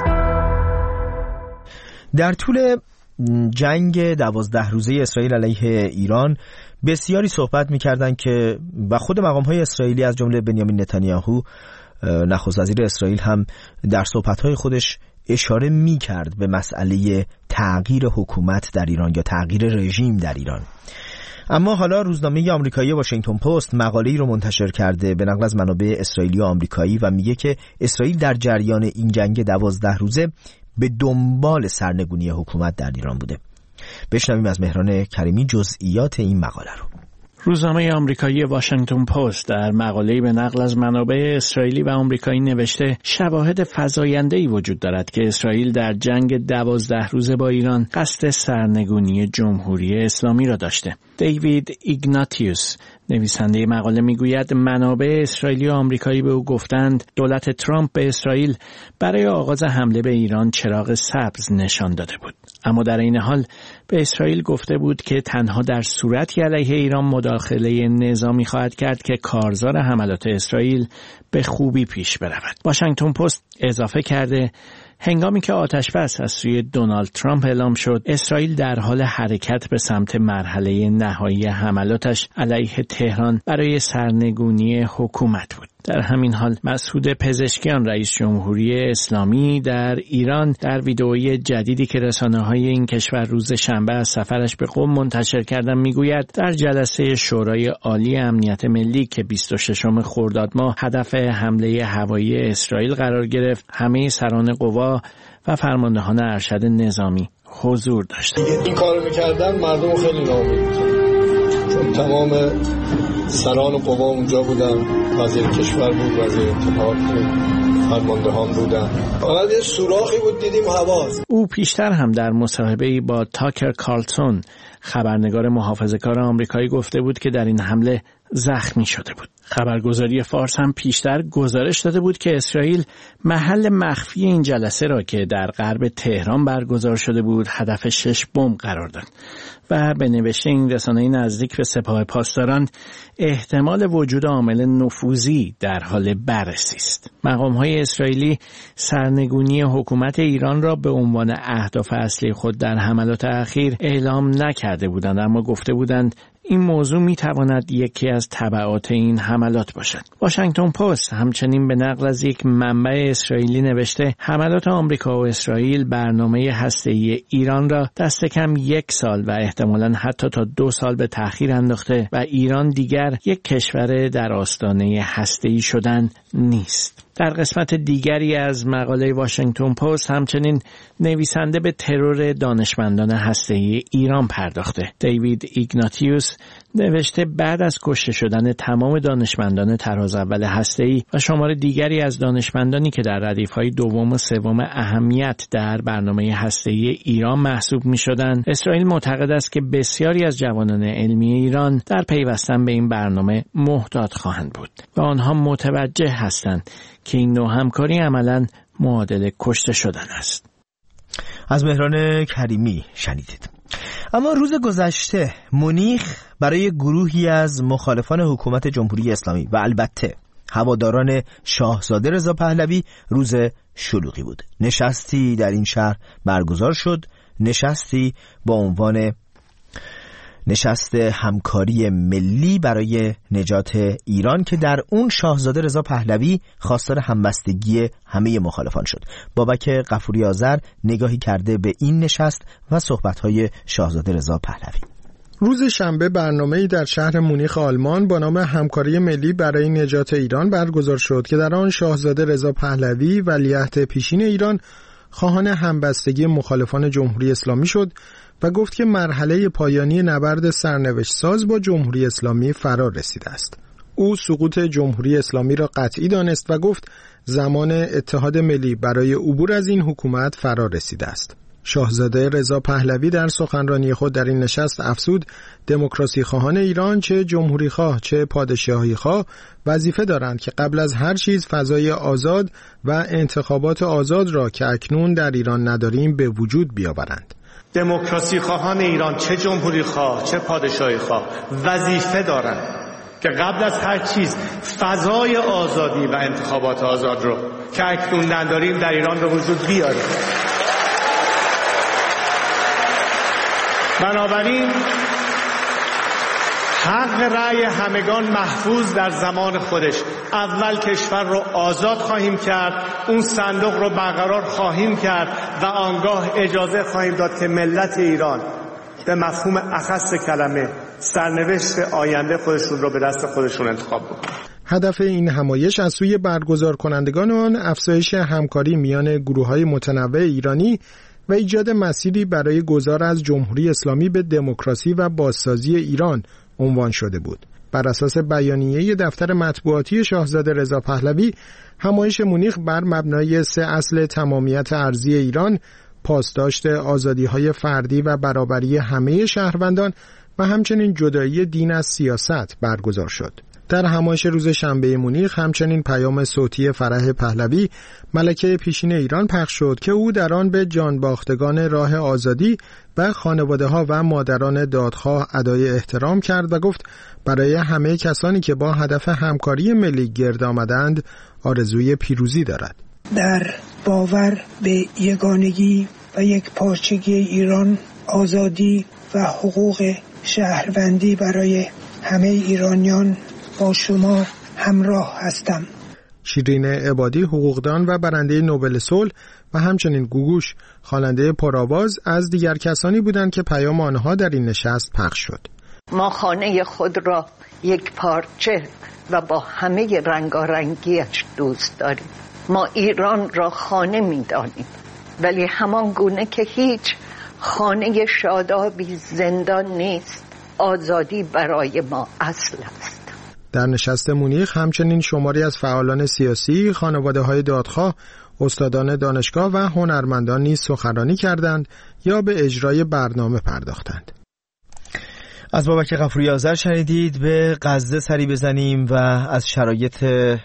در طول جنگ دوازده روزه اسرائیل علیه ایران بسیاری صحبت می‌کردن که و خود مقام‌های اسرائیلی از جمله بنیامین نتانیاهو نخست وزیر اسرائیل هم در صحبت‌های خودش اشاره می‌کرد به مسئله تغییر حکومت در ایران یا تغییر رژیم در ایران. اما حالا روزنامه آمریکایی واشنگتن پست مقاله‌ای رو منتشر کرده به نقل از منابع اسرائیلی و آمریکایی و میگه که اسرائیل در جریان این جنگ دوازده روزه به دنبال سرنگونی حکومت در ایران بوده. بشنویم از مهران کریمی جزئیات این مقاله رو. روزنامه آمریکایی واشنگتن پست در مقاله‌ای به نقل از منابع اسرائیلی و آمریکایی نوشته شواهد فزاینده‌ای وجود دارد که اسرائیل در جنگ دوازده روزه با ایران قصد سرنگونی جمهوری اسلامی را داشته. دیوید ایگناتیوس نویسنده مقاله میگوید منابع اسرائیلی و آمریکایی به او گفتند دولت ترامپ به اسرائیل برای آغاز حمله به ایران چراغ سبز نشان داده بود، اما در این حال به اسرائیل گفته بود که تنها در صورتی علیه ایران مداخله نظامی خواهد کرد که کارزار حملات اسرائیل به خوبی پیش برود. واشنگتن پست اضافه کرده هنگامی که آتشبس از سوی دونالد ترامپ اعلام شد، اسرائیل در حال حرکت به سمت مرحله نهایی حملاتش علیه تهران برای سرنگونی حکومت بود. در همین حال مسعود پزشکیان رئیس جمهوری اسلامی در ایران در ویدئویی جدیدی که رسانه‌های این کشور روز شنبه از سفرش به قم منتشر کردند میگوید در جلسه شورای عالی امنیت ملی که بیست و ششم خرداد ماه هدف حمله هوایی اسرائیل قرار گرفت، همه سران قوا و فرماندهان ارشد نظامی حضور داشتند. این کارو می‌کردن مردم خیلی ناامید می‌شدن، چون تمام سران قوا اونجا بودن، وزیر کشور بود، وزیر اتحاد بود، فرماندهان بودن. فقط یه سوراخی بود دیدیم حواس. او پیشتر هم در مصاحبه‌ای با تاکر کارلسون خبرنگار محافظه‌کار آمریکایی گفته بود که در این حمله زخمی شده بود. خبرگزاری فارس هم پیشتر گزارش داده بود که اسرائیل محل مخفی این جلسه را که در غرب تهران برگزار شده بود هدف شش بمب قرار داد و به نوشته این رسانه نزدیک به سپاه پاسداران احتمال وجود عامل نفوذی در حال بررسی است. مقام‌های اسرائیلی سرنگونی حکومت ایران را به عنوان اهداف اصلی خود در حملات اخیر اعلام نکرده بودند، اما گفته بودند این موضوع میتواند یکی از تبعات این حملات باشد. واشنگتن پست همچنین به نقل از یک منبع اسرائیلی نوشته حملات آمریکا و اسرائیل برنامه هسته‌ای ایران را دست کم یک سال و احتمالاً حتی تا دو سال به تأخیر انداخته و ایران دیگر یک کشور در آستانه هسته‌ای شدن نیست. در قسمت دیگری از مقاله واشنگتن پست همچنین نویسنده به ترور دانشمندان هسته‌ای ایران پرداخته. دیوید ایگناتیوس نوشته بعد از کشته شدن تمام دانشمندان طراز اول هسته‌ای و شمار دیگری از دانشمندانی که در ردیف‌های دوم و سوم اهمیت در برنامه هسته‌ای ایران محسوب می‌شدند، اسرائیل معتقد است که بسیاری از جوانان علمی ایران در پیوستن به این برنامه محتاط خواهند بود و آنها متوجه هستند که این نوع همکاری عملاً معادل کشته شدن است. از مهران کریمی شنیدید. اما روز گذشته مونیخ برای گروهی از مخالفان حکومت جمهوری اسلامی و البته هواداران شاهزاده رضا پهلوی روز شلوغی بود. نشستی در این شهر برگزار شد، نشستی با عنوان نشست همکاری ملی برای نجات ایران که در اون شاهزاده رضا پهلوی خواستار همبستگی همه مخالفان شد. بابک غفوری آذر نگاهی کرده به این نشست و صحبت‌های شاهزاده رضا پهلوی. روز شنبه برنامه‌ای در شهر مونیخ آلمان با نام همکاری ملی برای نجات ایران برگزار شد که در آن شاهزاده رضا پهلوی ولیعهد پیشین ایران خواهان همبستگی مخالفان جمهوری اسلامی شد و گفت که مرحله پایانی نبرد سرنوشت ساز با جمهوری اسلامی فرا رسیده است. او سقوط جمهوری اسلامی را قطعی دانست و گفت زمان اتحاد ملی برای عبور از این حکومت فرا رسیده است. شاهزاده رضا پهلوی در سخنرانی خود در این نشست افزود دموکراسی خواهان ایران چه جمهوری خواه چه پادشاهی خواه وظیفه دارند که قبل از هر چیز فضای آزاد و انتخابات آزاد را که اکنون در ایران نداریم به وجود بیاورند. دموکراسی خواهان ایران چه جمهوری خواه چه پادشاهی خواه وظیفه دارند که قبل از هر چیز فضای آزادی و انتخابات آزاد رو که اکنون نداریم در ایران به وجود بیاریم. بنابراین حق رأی همگان محفوظ در زمان خودش. اول کشور رو آزاد خواهیم کرد، اون صندوق رو برقرار خواهیم کرد و آنگاه اجازه خواهیم داد که ملت ایران به مفهوم اخص کلمه سرنوشت آینده خودشون رو به دست خودشون انتخاب بکنن. هدف این همایش از سوی برگزار کنندگان آن افزایش همکاری میان گروه‌های متنوع ایرانی و ایجاد مسیری برای گذار از جمهوری اسلامی به دموکراسی و بازسازی ایران عنوان شده بود. بر اساس بیانیه دفتر مطبوعاتی شاهزاده رضا پهلوی، همایش مونیخ بر مبنای سه اصل تمامیت ارضی ایران، پاسداشت آزادی‌های فردی و برابری همه شهروندان و همچنین جدایی دین از سیاست برگزار شد. در همایش روز شنبه مونیخ همچنین پیام صوتی فرح پهلوی، ملکه پیشین ایران پخش شد که او در آن به جانباختگان راه آزادی و خانواده‌ها و مادران دادخواه ادای احترام کرد و گفت برای همه کسانی که با هدف همکاری ملی گرد آمدند آرزوی پیروزی دارد. در باور به یگانگی و یک پارچگی ایران، آزادی و حقوق شهروندی برای همه ایرانیان با شما همراه هستم. شیرین عبادی، حقوقدان و برنده نوبل صلح و همچنین گوگوش، خواننده پرآواز، از دیگر کسانی بودند که پیام آنها در این نشست پخش شد. ما خانه خود را یک پارچه و با همه رنگارنگیش دوست داریم. ما ایران را خانه می دانیم، ولی همان گونه که هیچ خانه شادابی زندان نیست، آزادی برای ما اصل است. در نشست مونیخ همچنین شماری از فعالان سیاسی، خانواده‌های دادخواه، استادان دانشگاه و هنرمندان نیز سخنرانی کردند یا به اجرای برنامه پرداختند. از بابک غفوری آذر شنیدید. به غزه سری بزنیم و از شرایط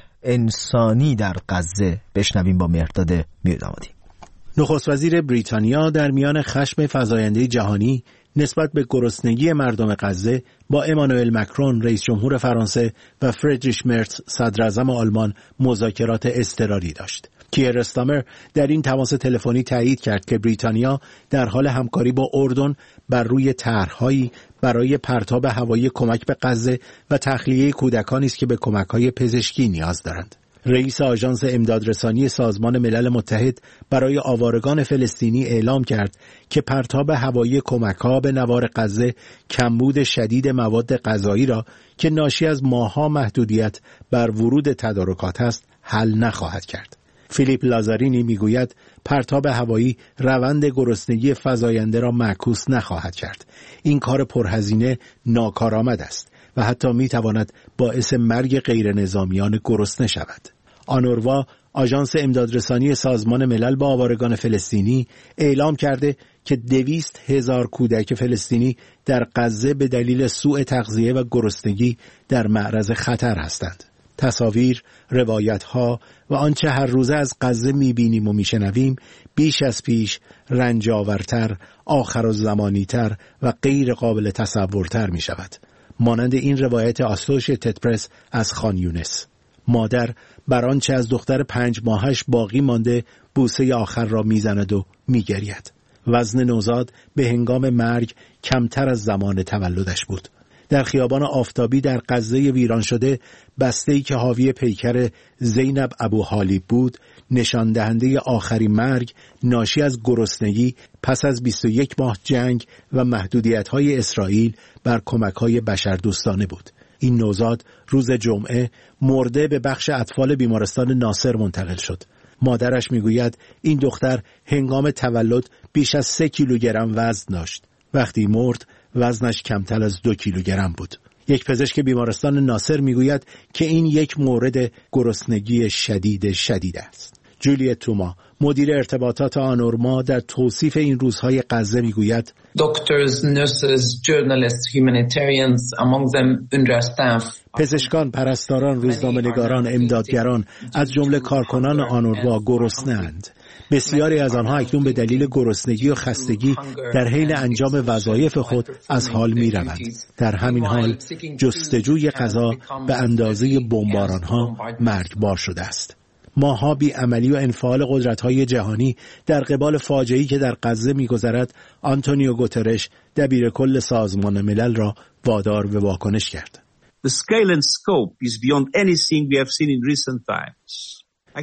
انسانی در غزه بشنویم با مهرداد میردامادی. نخست وزیر بریتانیا در میان خشم فزاینده جهانی نسبت به گرسنگی مردم غزه با امانوئل مکرون رئیس جمهور فرانسه و فردریش مرتز صدر اعظم آلمان مذاکرات اضطراری داشت. کیر استامر در این تماس تلفنی تایید کرد که بریتانیا در حال همکاری با اردن بر روی طرح‌هایی برای پرتاب هوایی کمک به غزه و تخلیه کودکانی است که به کمک‌های پزشکی نیاز دارند. رئیس آژانس امدادرسانی سازمان ملل متحد برای آوارگان فلسطینی اعلام کرد که پرتاب هوایی کمک‌ها به نوار غزه کمبود شدید مواد غذایی را که ناشی از ماه‌ها محدودیت بر ورود تدارکات است حل نخواهد کرد. فیلیپ لازارینی میگوید پرتاب هوایی روند گرسنگی فزاینده را معکوس نخواهد کرد. این کار پرهزینه ناکارآمد است و حتی میتواند باعث مرگ غیر نظامیان گرسنه شود. آنوروا، آژانس امدادرسانی سازمان ملل با آوارگان فلسطینی، اعلام کرده که دویست هزار کودک فلسطینی در غزه به دلیل سوء تغذیه و گرسنگی در معرض خطر هستند. تصاویر، روایت‌ها و آنچه هر روزه از غزه می‌بینیم و می‌شنویم بیش از پیش رنجاورتر، آخرالزمانی‌تر و غیر قابل تصورتر می‌شود. مانند این روایت آسوشییتد پرس از خان یونس. مادر بر آنچه از دختر پنج ماهش باقی مانده بوسه آخر را می‌زند و می‌گرید. وزن نوزاد به هنگام مرگ کمتر از زمان تولدش بود. در خیابان آفتابی در غزه ویران شده، بسته‌ای که حاوی پیکر زینب ابوحالیب بود، نشان دهنده آخرین مرگ ناشی از گرسنگی پس از بیست و یک ماه جنگ و محدودیت‌های اسرائیل بر کمک‌های بشردوستانه بود. این نوزاد روز جمعه مرده به بخش اطفال بیمارستان ناصر منتقل شد. مادرش میگوید این دختر هنگام تولد بیش از سه کیلوگرم وزن داشت. وقتی مرد وزنش کمتر از دو کیلوگرم بود. یک پزشک بیمارستان ناصر میگوید که این یک مورد گرسنگی شدید شدید است. جولیت توما، مدیر ارتباطات آنورما، در توصیف این روزهای غزه میگوید Doctors, nurses, journalists, humanitarians, among them U N R W A staff. پزشکان، پرستاران، روزنامه‌نگاران، امدادگران، از جمله کارکنان آنورما گرسنه‌اند. بسیاری از آنها اکنون به دلیل گرسنگی و خستگی در حین انجام وظایف خود از حال می‌روند. در همین حال جستجوی غذا به اندازه بمباران‌ها مرگبار شده است. ماها بی عملی و انفعال قدرت‌های جهانی در قبال فاجعه‌ای که در غزه می‌گذرد، آنتونیو گوترش دبیر کل سازمان ملل را وادار به واکنش کرد. The scale and scope is beyond anything we have seen in recent times.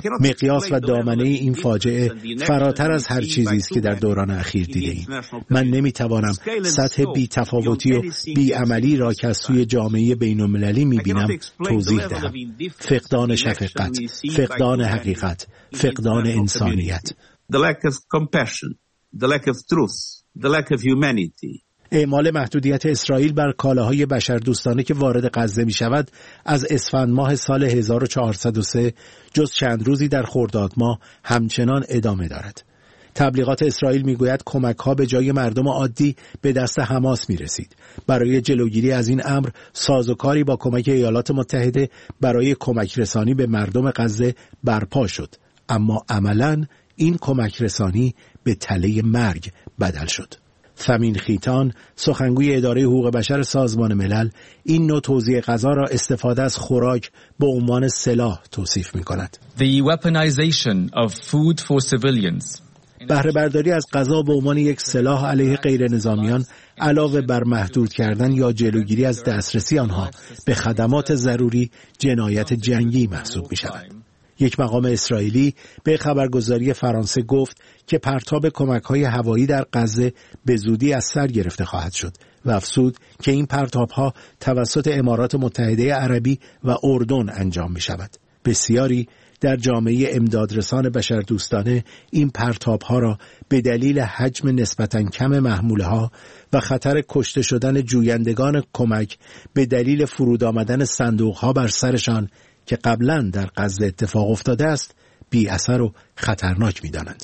مقیاس و دامنه این فاجعه فراتر از هر چیزی است که در دوران اخیر دیده‌ایم. من نمی‌توانم سطح بی‌تفاوتی و بی‌عملی را که از سوی جامعه بین‌المللی می‌بینم توضیح دهم. فقدان شفقت، فقدان حقیقت، فقدان انسانیت. The lack of compassion, the lack of truth, the lack of humanity. اعمال محدودیت اسرائیل بر کالاهای بشردوستانه که وارد غزه می شود از اسفند ماه سال هزار و چهارصد و سه جز چند روزی در خرداد ماه همچنان ادامه دارد. تبلیغات اسرائیل میگوید کمک‌ها به جای مردم عادی به دست حماس می‌رسید. برای جلوگیری از این امر سازوکاری با کمک ایالات متحده برای کمک رسانی به مردم غزه برپا شد، اما عملاً این کمک رسانی به تله مرگ بدل شد. ثمین خیتان، سخنگوی اداره حقوق بشر سازمان ملل، این نوع توزیع غذا را استفاده از خوراک به عنوان سلاح توصیف می‌کند. The weaponization of food for civilians. بهره برداری از غذا به عنوان یک سلاح علیه غیر نظامیان علاوه بر محدود کردن یا جلوگیری از دسترسی آنها به خدمات ضروری جنایت جنگی محسوب می شود. یک مقام اسرائیلی به خبرگزاری فرانسه گفت که پرتاب کمک‌های هوایی در غزه به زودی از سر گرفته خواهد شد و افزود که این پرتاب‌ها توسط امارات متحده عربی و اردن انجام می شود. بسیاری در جامعه امدادرسان بشردوستانه این پرتاب‌ها را به دلیل حجم نسبتاً کم محموله‌ها و خطر کشته شدن جویندگان کمک به دلیل فرود آمدن صندوق‌ها بر سرشان که قبلاً در غزه اتفاق افتاده است بی اثر و خطرناک می‌دانند.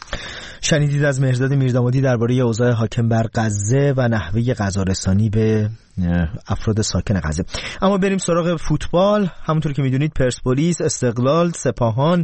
شنیدید از مهرداد میردامادی درباره اوضاع حاکم بر غزه و نحوه غذارسانی به افراد ساکن غزه. اما بریم سراغ فوتبال. همونطور که میدونید پرسپولیس، استقلال، سپاهان،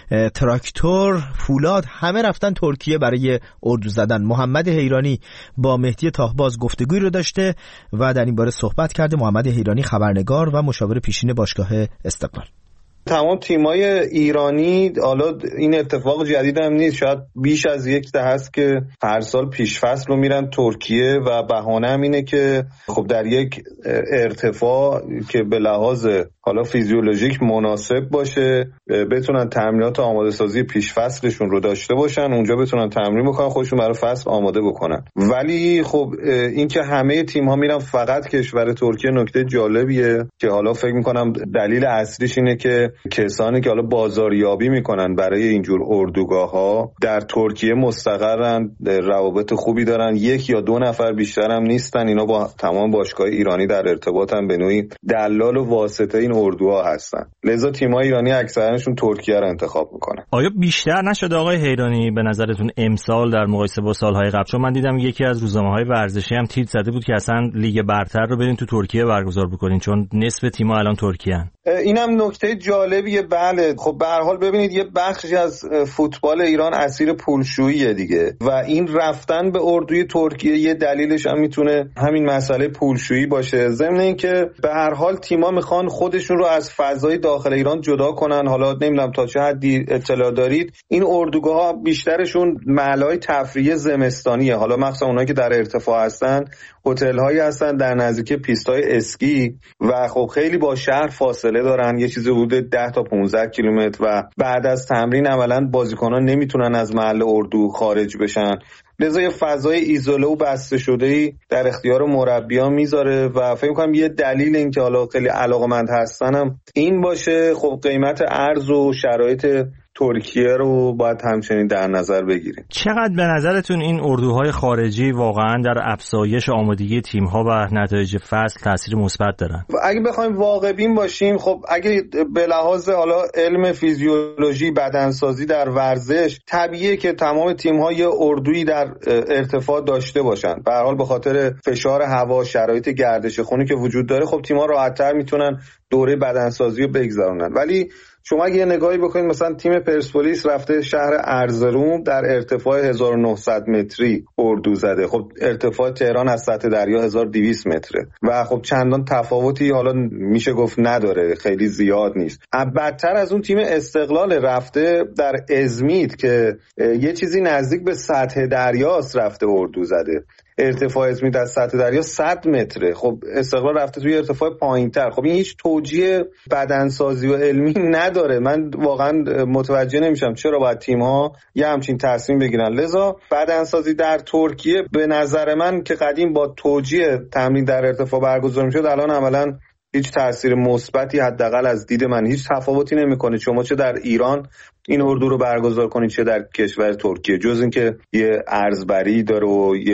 تراکتور، فولاد همه رفتن ترکیه برای اردو زدن. محمد حیرانی با مهدی تاهباز گفتگوی رو داشته و در این باره صحبت کرده. محمد حیرانی خبرنگار و مشاور پیشین باشگاه استقلال. تمام تیمای ایرانی، حالا این اتفاق جدید هم نیست، شاید بیش از یک دهه است که هر سال پیش فصل رو میرن ترکیه و بهانه هم اینه که خب در یک ارتفاع که به لحاظ حالا فیزیولوژیک مناسب باشه بتونن تمرینات آماده سازی پیش فصلشون رو داشته باشن، اونجا بتونن تمرین بکنن، خودشون برای فصل آماده بکنن. ولی خب این که همه تیم‌ها میرن فقط کشور ترکیه نکته جالبیه که حالا فکر می‌کنم دلیل اصلیش اینه که کسانی که حالا بازاریابی میکنن برای اینجور اردوگاه‌ها در ترکیه مستقرن، روابط خوبی دارن، یک یا دو نفر بیشتر هم نیستن. اینا با تمام باشگاه ایرانی در ارتباطن، به نوعی دلال و واسطه این اردوها هستن. لذا تیم‌های ایرانی اکثرشون ترکیه رو انتخاب میکنن. آیا بیشتر نشده آقای حیرانی به نظرتون امسال در مقایسه با سالهای قبل؟ چون من دیدم یکی از روزنامه‌های ورزشی هم تیتر زده بود که اصلا لیگ برتر رو برین تو ترکیه برگزار بکنین چون نصف تیم‌ها الان ترکیه‌ان. اینم نکته جالبیه. بله خب به هر حال ببینید یه بخشی از فوتبال ایران اسیر پولشوییه دیگه و این رفتن به اردوی ترکیه یه دلیلش هم میتونه همین مسئله پولشویی باشه. ضمن اینکه به هر حال تیم‌ها میخوان خودشون رو از فضای داخل ایران جدا کنن. حالا نمیدونم تا چه حدی اطلاع دارید، این اردوگاه‌ها بیشترشون محل‌های تفریحی زمستانیه، حالا مخصوصا اونایی که در ارتفاع هستن هتل‌هایی هستن در نزدیکی پیست‌های اسکی و خب خیلی با شهر فاصله دارن، یه چیزی حدود ده تا پانزده کیلومتر و بعد از تمرین عملاً بازیکنان نمیتونن از محل اردو خارج بشن. لذا یه فضای ایزوله و بسته شده‌ای در اختیار مربیان میذاره و فکر می‌کنم یه دلیل این که حالا خیلی علاقه‌مند هستنم این باشه. خب قیمت ارز و شرایط ترکیه رو باید همچنین در نظر بگیریم. چقدر به نظرتون این اردوهای خارجی واقعا در افزایش آمادگی تیم‌ها و نتایج فصل تاثیر مثبت دارن؟ اگه بخوایم واقع بین باشیم، خب اگه به لحاظ حالا علم فیزیولوژی، بدنسازی در ورزش، طبیعیه که تمام تیم‌ها یه اردویی در ارتفاع داشته باشن. به هر حال به خاطر فشار هوا، شرایط گردش خونی که وجود داره، خب تیم‌ها راحت‌تر میتونن دوره بدنسازی رو بگذرونن. ولی شما اگه یه نگاهی بکنید، مثلا تیم پرسپولیس رفته شهر ارزروم در ارتفاع هزار و نهصد متری اردو زده. خب ارتفاع تهران از سطح دریا هزار و دویست متره و خب چندان تفاوتی حالا میشه گفت نداره، خیلی زیاد نیست. بدتر از اون تیم استقلال رفته در ازمید که یه چیزی نزدیک به سطح دریاست رفته اردو زده. ارتفاع ازمید از سطح دریا صد متره. خب استقلال رفته توی ارتفاع پایین‌تر. خب این هیچ توجیه بدنسازی و علمی نداره. من واقعا متوجه نمیشم چرا باید تیم‌ها یه همچین تصمیم بگیرن. لذا بدنسازی در ترکیه به نظر من که قدیم با توجیه تمرین در ارتفاع برگزار می‌شد، الان عملاً هیچ تأثیر مثبتی حداقل از دید من هیچ تفاوتی نمی‌کنه. شما چه در ایران این اردو رو برگزار کنید چه در کشور ترکیه، جز اینکه یه ارزبری داره و یه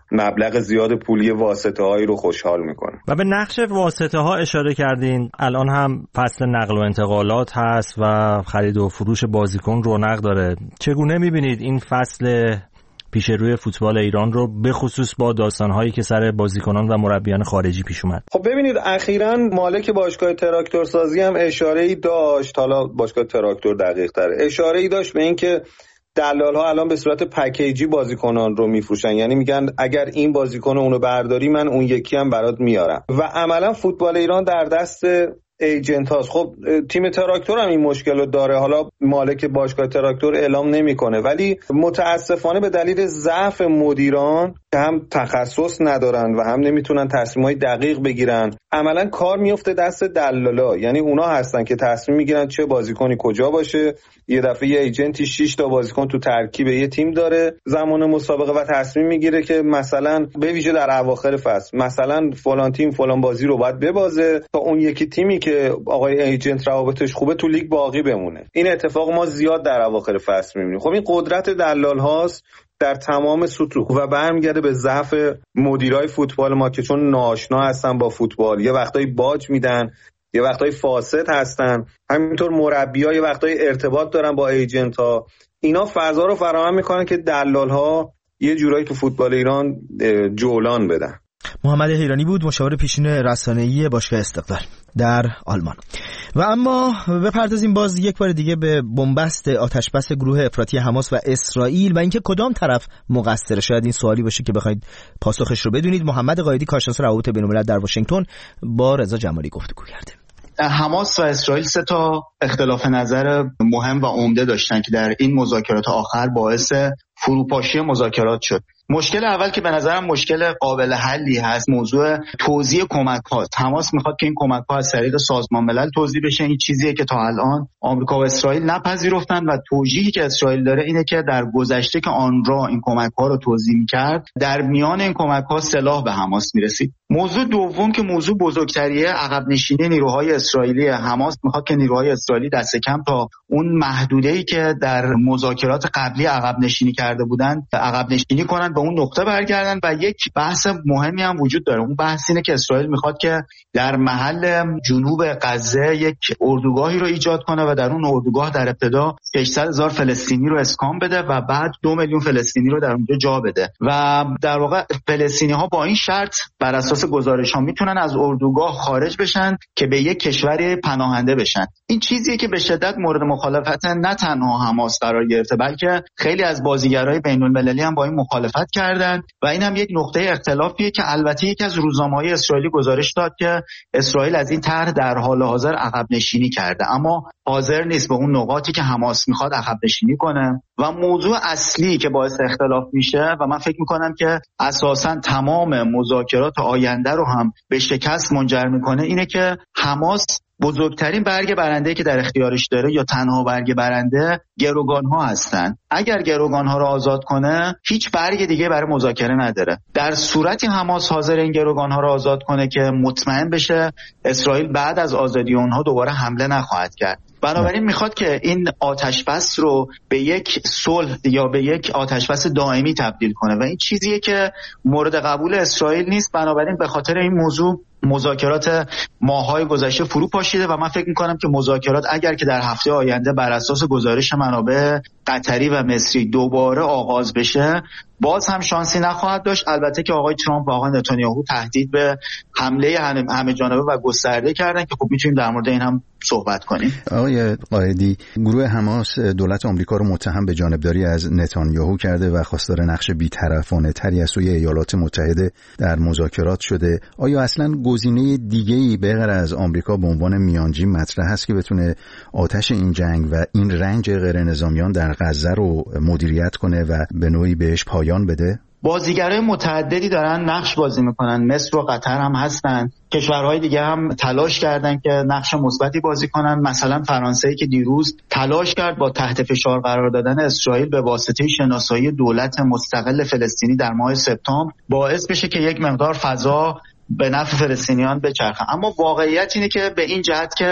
مبلغ زیاد پولی واسطه هایی رو خوشحال میکنه. و به نقش واسطه ها اشاره کردین. الان هم فصل نقل و انتقالات هست و خرید و فروش بازیکن رونق داره. چگونه میبینید این فصل پیش روی فوتبال ایران رو به خصوص با داستان‌هایی که سر بازیکنان و مربیان خارجی پیش اومد؟ خب ببینید اخیراً مالک باشگاه تراکتورسازی هم اشاره‌ای داشت، حالا باشگاه تراکتور دقیق‌تره، اشاره‌ای داشت به اینکه دلال‌ها الان به صورت پکیجی بازیکنان رو میفروشن، یعنی میگن اگر این بازیکن اونو برداری من اون یکی هم برات میارم و عملاً فوتبال ایران در دست ایجنت هاست. خب تیم تراکتور هم این مشکل رو داره، حالا مالک باشگاه تراکتور اعلام نمیکنه، ولی متاسفانه به دلیل ضعف مدیران که هم تخصص ندارن و هم نمیتونن تصمیمای دقیق بگیرن، عملا کار میفته دست دلالا، یعنی اونا هستن که تصمیم میگیرن چه بازیکنی کجا باشه. یه دفعه یه ایجنتی شش تا بازیکن تو ترکیب یه تیم داره زمان مسابقه و تصمیم میگیره که مثلا به ویژه در اواخر فصل مثلا فلان تیم فلان بازی رو باید ببازه تا اون یکی تیمی که آقای ایجنت روابطش خوبه تو لیگ باقی بمونه. این اتفاق ما زیاد در اواخر فصل میبینیم. خب این قدرت دلال هاست در تمام سطوح و برمیگرده به ضعف مدیرای فوتبال ما که چون ناآشنا هستن با فوتبال، یه وقتایی باج میدن، یه وقتایی فاسد هستن، همینطور مربی‌ها یه وقتایی ارتباط دارن با ایجنت ها. اینا فضا رو فراهم میکنن که دلال ها یه جورایی تو فوتبال ایران جولان بدن. محمد حیرانی بود، مشاور پیشین رسانه‌ای باشگاه استقلال در آلمان. و اما بپردازیم باز یک بار دیگه به بنبست آتشبس گروه افراطی حماس و اسرائیل و اینکه کدام طرف مقصره. شاید این سوالی باشه که بخواید پاسخش رو بدونید. محمد قایدی کارشناس روابط بین‌الملل در واشنگتن با رضا جمالی گفتگو کرده. حماس و اسرائیل سه تا اختلاف نظر مهم و عمده داشتن که در این مذاکرات آخر باعث فروپاشی مذاکرات شد. مشکل اول که به نظرم مشکل قابل حلی هست، موضوع توزیع کمک ها. حماس میخواد که این کمک ها از طریق سازمان ملل توزیع بشه. این چیزیه که تا الان آمریکا و اسرائیل نپذیرفتن و توجیهی که اسرائیل داره اینه که در گذشته که آنرا این کمک ها رو توزیع میکرد، در میان این کمک ها سلاح به حماس میرسید. موضوع دوم که موضوع بزرگتریه، عقب نشینی نیروهای اسرائیلی. حماس میخواد که نیروهای اسرائیلی دست کم تا اون محدوده‌ای که در مذاکرات قبلی عقب نشینی کرده بودن عقب نشینی کنن، به اون نقطه برگردن. و یک بحث مهمی هم وجود داره، اون بحث اینه که اسرائیل میخواد که در محل جنوب غزه یک اردوگاهی رو ایجاد کنه و در اون اردوگاه در ابتدا ششصد هزار فلسطینی رو اسکان بده و بعد دو میلیون فلسطینی رو در اونجا جا بده و در واقع فلسطینی ها با این شرط بر اساس گزارش ها میتونن از اردوگاه خارج بشن که به یک کشور پناهنده بشن. این چیزیه که به شدت مورد مخالفت نه تنها حماس قرار گرفته بلکه خیلی از بازیگرای بین‌المللی هم با این مخالفت کردن و این هم یک نقطه اختلافیه که البته یکی از روزنامه‌های اسرائیلی گزارش داد که اسرائیل از این طرح در حال حاضر عقب نشینی کرده، اما حاضر نیست به اون نقاطی که حماس میخواد عقب نشینی کنه. و موضوع اصلی که باعث اختلاف میشه و من فکر میکنم که اساساً تمام مذاکرات آینده رو هم به شکست منجر میکنه اینه که حماس بزرگترین برگ برنده که در اختیارش داره یا تنها برگ برنده گروگان‌ها هستن. اگر گروگان‌ها رو آزاد کنه هیچ برگ دیگه برای مذاکره نداره. در صورتی حماس حاضر این گروگان‌ها رو آزاد کنه که مطمئن بشه اسرائیل بعد از آزادی اونها دوباره حمله نخواهد کرد. بنابراین میخواد که این آتشبس رو به یک صلح یا به یک آتشبس دائمی تبدیل کنه و این چیزیه که مورد قبول اسرائیل نیست. بنابراین به خاطر این موضوع مذاکرات ماه‌های گذشته فرو پاشیده و من فکر می‌کنم که مذاکرات اگر که در هفته آینده بر اساس گزارش منابع قطری و مصری دوباره آغاز بشه باز هم شانسی نخواهد داشت. البته که آقای ترامپ و آقای نتانیاهو تهدید به حمله همه جانبه و گسترده کردن که خب می‌تونیم در مورد این هم صحبت کنیم. آقای قائدی، گروه حماس دولت آمریکا رو متهم به جانبداری از نتانیاهو کرده و خواستار نقش بی‌طرفانه تری از سوی ایالات متحده در مذاکرات شده. آیا اصلاً گزینه دیگه‌ای به غیر از آمریکا به عنوان میانجی مطرح هست که بتونه آتش این جنگ و این رنج غیر نظامیان در غزه رو مدیریت کنه و به نوعی بهش پایان بده؟ بازیگرای متعددی دارن نقش بازی میکنن، مصر و قطر هم هستن، کشورهای دیگه هم تلاش کردن که نقش مثبتی بازی کنن. مثلا فرانسه که دیروز تلاش کرد با تحت فشار قرار دادن اسرائیل به واسطه شناسایی دولت مستقل فلسطینی در ماه سپتامبر باعث بشه که یک مقدار فضا به نفع فلسطینیان بچرخه. اما واقعیت اینه که به این جهت که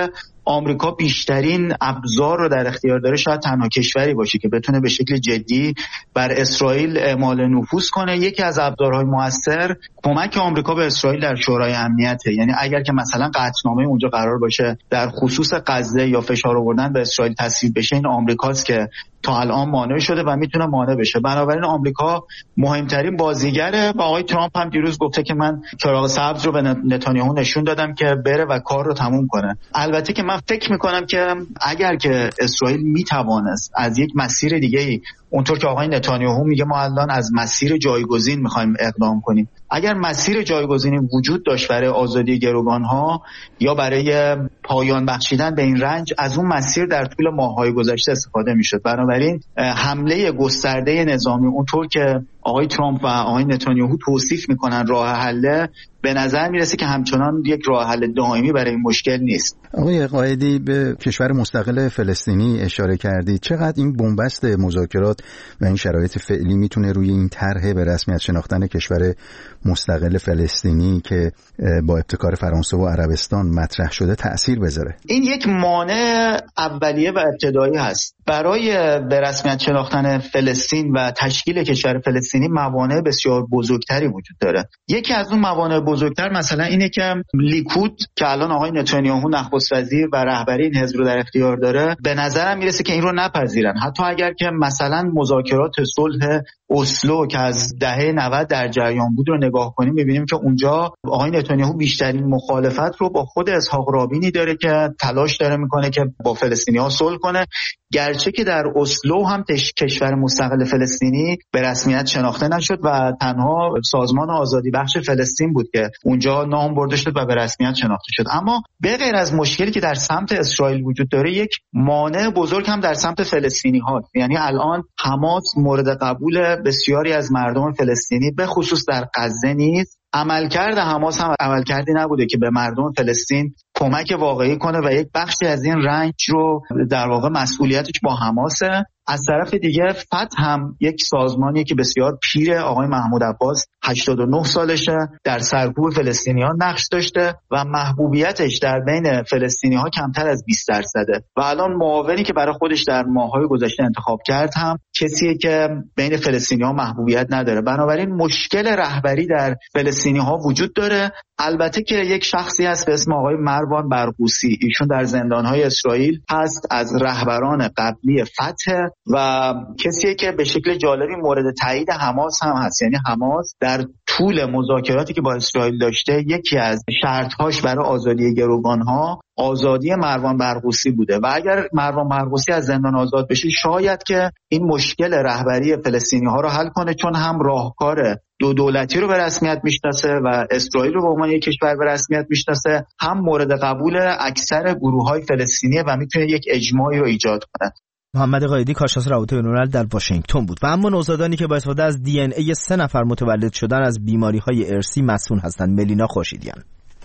آمریکا بیشترین ابزار رو در اختیار داره، شاید تنها کشوری باشه که بتونه به شکل جدی بر اسرائیل اعمال نفوذ کنه. یکی از ابزارهای موثر کمک آمریکا به اسرائیل در شورای امنیته. یعنی اگر که مثلا قطعنامه اونجا قرار باشه در خصوص غزه یا فشار آوردن به اسرائیل تصویب بشه، این آمریکاست که تا الان مانع شده و میتونه مانع بشه. بنابراین آمریکا مهمترین بازیگره و آقای ترامپ هم دیروز گفته که من چراغ سبز رو به نتانیاهو نشون دادم که بره و کار رو تموم کنه. البته که من فکر میکنم که اگر که اسرائیل میتوانست از یک مسیر دیگه‌ای، اونطور که آقای نتانیاهو میگه ما الان از مسیر جایگزین میخوایم اقدام کنیم، اگر مسیر جایگزینی وجود داشت برای آزادی گروگانها یا برای پایان بخشیدن به این رنج، از اون مسیر در طول ماه‌های گذشته استفاده میشد. بنابراین حمله گسترده نظامی اونطور که آقای ترامپ و آقای نتانیاهو توصیف میکنن راه حل، به نظر میرسه که همچنان یک راه حل دائمی برای این مشکل نیست. آقای قائدی به کشور مستقل فلسطینی اشاره کردید. چقدر این بنبست مذاکرات و این شرایط فعلی میتونه روی این طرح به رسمیت شناختن کشور مستقل فلسطینی که با ابتکار فرانسه و عربستان مطرح شده تأثیر بذاره؟ این یک مانع اولیه و ابتدایی هست. برای به رسمیت شناختن فلسطین و تشکیل کشور فلسطینی موانع بسیار بزرگتری وجود داره. یکی از اون موانع بزرگتر مثلا اینه که لیکود که الان آقای نتانیاهو نخست وزیر و رهبری این حزب رو در اختیار داره، به نظرم میرسه که این رو نپذیرن. حتی اگر که مثلا مذاکرات صلح اسلو که از دهه نود در جریان بود رو نگاه کنیم، می‌بینیم که اونجا آقای نتانیاهو بیشترین مخالفت رو با خود اسحاق رابینی داره که تلاش داره میکنه که با فلسطینی‌ها صلح کنه، گرچه که در اسلو هم کشور مستقل فلسطینی به رسمیت شناخته نشد و تنها سازمان آزادی بخش فلسطین بود که اونجا نام برده شد و به رسمیت شناخته شد. اما به غیر از مشکلی که در سمت اسرائیل وجود داره، یک مانع بزرگ هم در سمت فلسطینی‌ها، یعنی الان حماس مورد قبول بسیاری از مردم فلسطینی به خصوص در غزه نیست. عملکرد حماس هم عملکردی نبوده که به مردم فلسطین کمک واقعی کنه و یک بخشی از این رنج رو در واقع مسئولیتش با حماسه. از طرف دیگه فتح هم یک سازمانی که بسیار پیره، آقای محمود عباس هشتاد و نه سالشه، در سرکوب فلسطینیان نقش داشته و محبوبیتش در بین فلسطینی‌ها کمتر از بیست درصده و الان معاونی که برای خودش در ماه‌های گذشته انتخاب کرد هم کسیه که بین فلسطینی‌ها محبوبیت نداره. بنابراین مشکل رهبری در فلسطینی‌ها وجود داره. البته که یک شخصی هست به اسم آقای مروان برغوثی، ایشون در زندان‌های اسرائیل هست، از رهبران قبلی فتح و کسیه که به شکل جالبی مورد تایید حماس هم هست. یعنی حماس در طول مذاکراتی که با اسرائیل داشته، یکی از شرط‌هاش برای آزادی گروگان‌ها آزادی مروان برغوثی بوده و اگر مروان برغوثی از زندان آزاد بشه، شاید که این مشکل رهبری فلسطینی‌ها رو حل کنه، چون هم راهکار دو دولتی رو به رسمیت میشناسه و اسرائیل رو به عنوان یک کشور به رسمیت میشناسه، هم مورد قبول اکثر گروه‌های فلسطینی و میتونه یک اجماعی رو ایجاد کنه. محمد قائدی، کارشناس روابط بین‌الملل در واشنگتن بود. و اما نوزادانی که با استفاده از دی ان ای سه نفر متولد شدن از بیماری‌های ارثی مسئول هستند. ملینا خورشیدیان.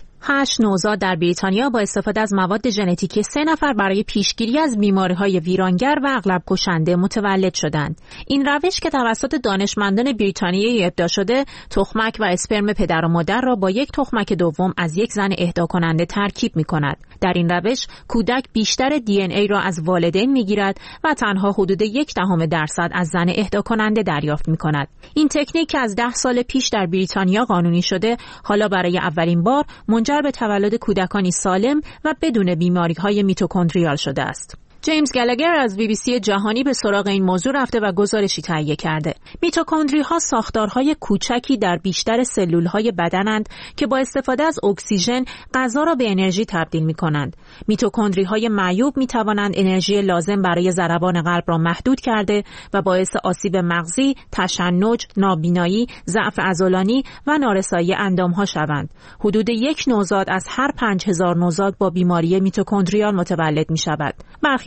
هشت نوزاد در بریتانیا با استفاده از مواد ژنتیکی سه نفر برای پیشگیری از بیماری‌های ویرانگر و اغلب کشنده متولد شدند. این روش که توسط دانشمندان بریتانیایی ابداع شده، تخمک و اسپرم پدر و مادر را با یک تخمک دوم از یک زن اهدا کننده ترکیب می‌کند. در این روش کودک بیشتر دی ان ای را از والدین می‌گیرد و تنها حدود یک دهم درصد از زن اهدا کننده دریافت می‌کند. این تکنیک که از ده سال پیش در بریتانیا قانونی شده، حالا برای اولین بار منجر به تولد کودکانی سالم و بدون بیماری‌های میتوکندریال شده است. جیمز گلگر از بی بی سی جهانی به سراغ این موضوع رفته و گزارشی تهیه کرده. میتوکندری‌ها ساختارهای کوچکی در بیشتر سلول‌های بدنند که با استفاده از اکسیژن غذا را به انرژی تبدیل می‌کنند. میتوکندری‌های معیوب می‌توانند انرژی لازم برای ضربان قلب را محدود کرده و باعث آسیب مغزی، تشنج، نابینایی، ضعف عضلانی و نارسایی اندام‌ها شوند. حدود یک نوزاد از هر پنج هزار نوزاد با بیماری میتوکندریال متولد می‌شود. برخی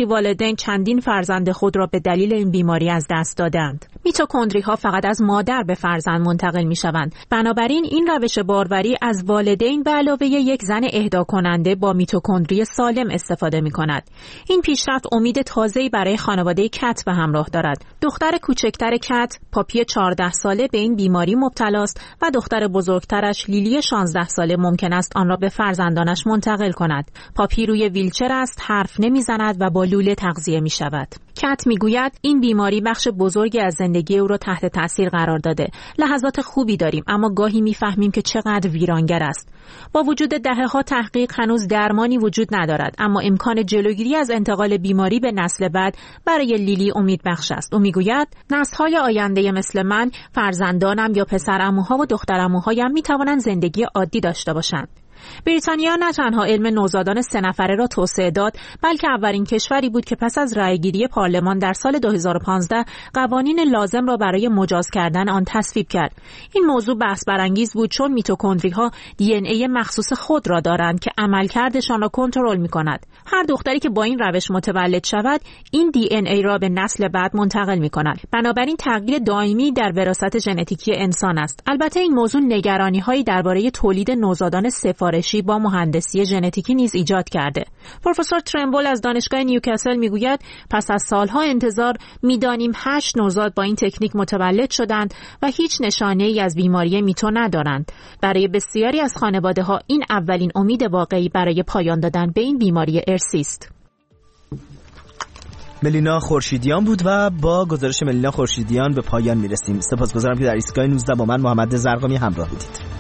برخی والدین چندین فرزند خود را به دلیل این بیماری از دست دادند. میتوکندری ها فقط از مادر به فرزند منتقل می شوند. بنابراین این روش باروری از والدین به علاوه یک زن اهدا کننده با میتوکندری سالم استفاده می کند. این پیشرفت امید تازه‌ای برای خانواده کت به همراه دارد. دختر کوچکتر کت، پاپی چهارده ساله، به این بیماری مبتلاست و دختر بزرگترش لیلی شانزده ساله ممکن است آن را به فرزندانش منتقل کند. پاپی روی ویلچر است، حرف نمیزند و با لوله تغذیه می شود. کت میگوید این بیماری بخش بزرگی از زندگی او را تحت تاثیر قرار داده. لحظات خوبی داریم اما گاهی میفهمیم که چقدر ویرانگر است. با وجود دهه‌ها تحقیق هنوز درمانی وجود ندارد، اما امکان جلوگیری از انتقال بیماری به نسل بعد برای لیلی امیدبخش است. او میگوید نسل‌های آینده مثل من، فرزندانم یا پسرعموها و دخترعموهایم میتوانند زندگی عادی داشته باشند. بریتانیا نه تنها علم نوزادان سه نفره را توسعه داد، بلکه اولین کشوری بود که پس از رأیگیری پارلمان در سال دو هزار و پانزده قوانین لازم را برای مجاز کردن آن تصویب کرد. این موضوع بحث برانگیز بود چون میتوکندری ها دی ان ای مخصوص خود را دارند که عملکردشان را کنترل می‌کند. هر دختری که با این روش متولد شود، این دی ان ای را به نسل بعد منتقل می‌کند. بنابراین تغییر دائمی در وراثت ژنتیکی انسان است. البته این موضوع نگرانی‌هایی درباره تولید نوزادان سفارشی با مهندسی ژنتیکی نیز ایجاد کرده. پروفسور ترمبول از دانشگاه نیوکاسل میگوید پس از سالها انتظار میدانیم هشت نوزاد با این تکنیک متولد شدند و هیچ نشانه‌ای از بیماری میتو ندارند. برای بسیاری از خانواده‌ها این اولین امید واقعی برای پایان دادن به این بیماری ارثی است. ملینا خورشیدیان بود و با گزارش ملینا خورشیدیان به پایان میرسیم. سپاسگزارم که در ایستگاه نوزده با من محمد زرقامی همراه بودید.